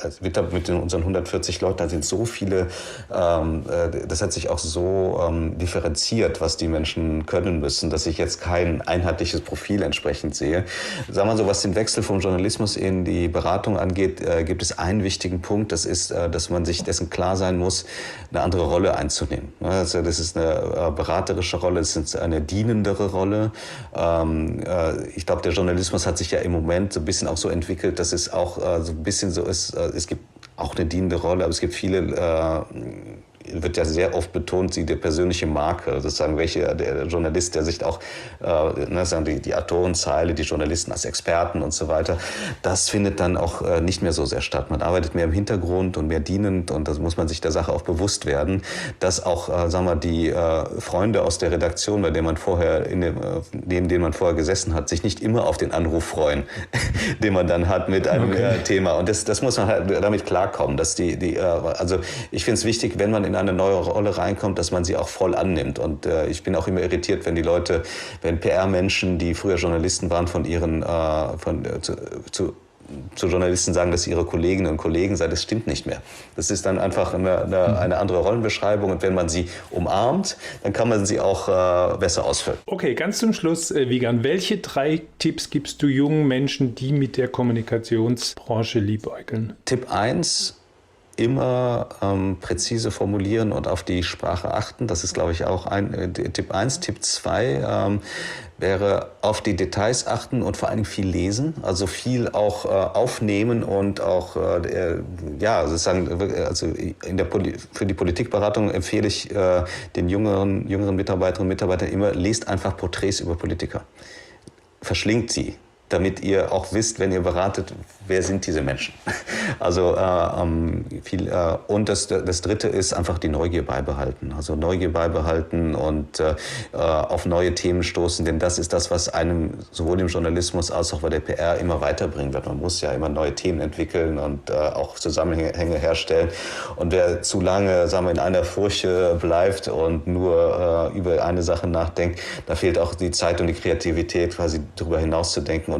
mit unseren hundertvierzig Leuten, da sind so viele, ähm, das hat sich auch so ähm, differenziert, was die Menschen können müssen, dass ich jetzt kein einheitliches Profil entsprechend sehe. Sagen wir so, was den Wechsel vom Journalismus in die Beratung angeht, äh, gibt es einen wichtigen Punkt, das ist, äh, dass man sich dessen klar sein muss, eine andere Rolle einzunehmen. Also das ist eine äh, beraterische Rolle, das ist eine dienendere Rolle. Ähm, äh, ich glaube, der Journalismus hat sich ja im Moment so ein bisschen auch so entwickelt, dass es auch äh, so ein bisschen so ist, äh, es gibt auch eine dienende Rolle, aber es gibt viele, äh, wird ja sehr oft betont, die, die persönliche Marke, sozusagen welche, der Journalist, der sich auch, äh, ne, sagen die, die Autorenzeile, die Journalisten als Experten und so weiter, das findet dann auch äh, nicht mehr so sehr statt. Man arbeitet mehr im Hintergrund und mehr dienend und das muss man sich der Sache auch bewusst werden, dass auch, äh, sagen wir, die äh, Freunde aus der Redaktion, bei denen man vorher, in dem, äh, neben denen man vorher gesessen hat, sich nicht immer auf den Anruf freuen, den man dann hat mit einem okay. äh, Thema. Und das, das muss man halt damit klarkommen, dass die, die äh, also ich finde es wichtig, wenn man in eine neue Rolle reinkommt, dass man sie auch voll annimmt. Und äh, ich bin auch immer irritiert, wenn die Leute, wenn P R-Menschen, die früher Journalisten waren, von ihren, äh, von, äh, zu, zu zu Journalisten sagen, dass sie ihre Kolleginnen und Kollegen seien, das stimmt nicht mehr. Das ist dann einfach eine, eine, eine andere Rollenbeschreibung und wenn man sie umarmt, dann kann man sie auch äh, besser ausfüllen. Okay, ganz zum Schluss, äh, Wiegand, welche drei Tipps gibst du jungen Menschen, die mit der Kommunikationsbranche liebäugeln? Tipp eins, immer ähm, präzise formulieren und auf die Sprache achten. Das ist, glaube ich, auch ein äh, Tipp eins. Tipp zwei ähm, wäre auf die Details achten und vor allem viel lesen. Also viel auch äh, aufnehmen und auch, äh, ja, sozusagen, also in der Poli- für die Politikberatung empfehle ich äh, den jüngeren, jüngeren Mitarbeiterinnen und Mitarbeitern immer, lest einfach Porträts über Politiker. Verschlingt sie, damit ihr auch wisst, wenn ihr beratet, wer sind diese Menschen. Also äh, viel, äh, und das, das Dritte ist einfach die Neugier beibehalten. Also Neugier beibehalten und äh, auf neue Themen stoßen, denn das ist das, was einem sowohl im Journalismus als auch bei der P R immer weiterbringen wird. Man muss ja immer neue Themen entwickeln und äh, auch Zusammenhänge herstellen. Und wer zu lange, sagen wir, in einer Furche bleibt und nur äh, über eine Sache nachdenkt, da fehlt auch die Zeit und die Kreativität, quasi darüber hinaus zu denken und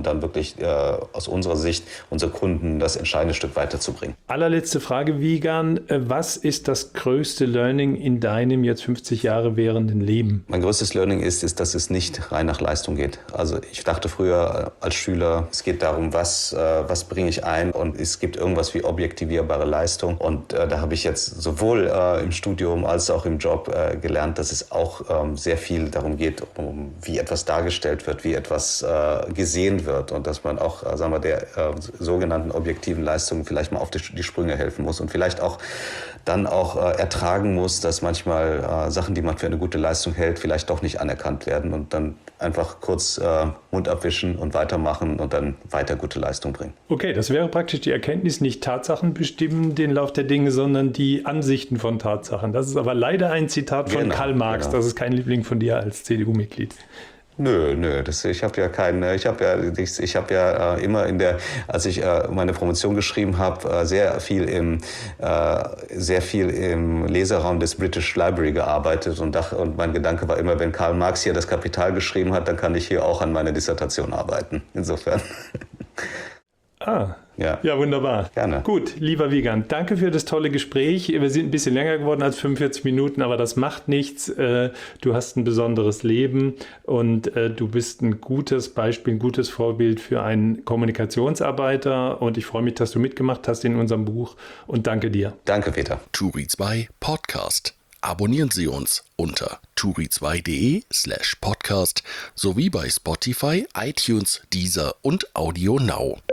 und dann wirklich äh, aus unserer Sicht unsere Kunden das entscheidende Stück weiterzubringen. Allerletzte Frage, Wiegand. Was ist das größte Learning in deinem jetzt fünfzig Jahre währenden Leben? Mein größtes Learning ist, ist, dass es nicht rein nach Leistung geht. Also ich dachte früher als Schüler, es geht darum, was, äh, was bringe ich ein, und es gibt irgendwas wie objektivierbare Leistung. Und äh, da habe ich jetzt sowohl äh, im Studium als auch im Job äh, gelernt, dass es auch ähm, sehr viel darum geht, um wie etwas dargestellt wird, wie etwas äh, gesehen wird, und dass man auch, äh, sagen wir, der äh, sogenannten objektiven Leistung vielleicht mal auf die, die Sprünge helfen muss und vielleicht auch dann auch äh, ertragen muss, dass manchmal äh, Sachen, die man für eine gute Leistung hält, vielleicht doch nicht anerkannt werden, und dann einfach kurz äh, Mund abwischen und weitermachen und dann weiter gute Leistung bringen. Okay, das wäre praktisch die Erkenntnis, nicht Tatsachen bestimmen den Lauf der Dinge, sondern die Ansichten von Tatsachen. Das ist aber leider ein Zitat von Genau, Karl Marx. genau. Das ist kein Liebling von dir als C D U-Mitglied. Nö, nö, das, ich habe ja keine, ich habe ja, ich, ich habe ja äh, immer in der, als ich äh, meine Promotion geschrieben habe, äh, sehr viel im, äh, sehr viel im Leseraum des British Library gearbeitet, und, dach, und mein Gedanke war immer, wenn Karl Marx hier das Kapital geschrieben hat, dann kann ich hier auch an meiner Dissertation arbeiten. Insofern. Ah, Ja. ja, wunderbar. Gerne. Gut, lieber Wiegand, danke für das tolle Gespräch. Wir sind ein bisschen länger geworden als fünfundvierzig Minuten, aber das macht nichts. Du hast ein besonderes Leben und du bist ein gutes Beispiel, ein gutes Vorbild für einen Kommunikationsarbeiter, und ich freue mich, dass du mitgemacht hast in unserem Buch, und danke dir. Danke, Peter. Turi zwei Podcast. Abonnieren Sie uns unter turi zwei punkt de slash podcast sowie bei Spotify, iTunes, Deezer und Audio Now.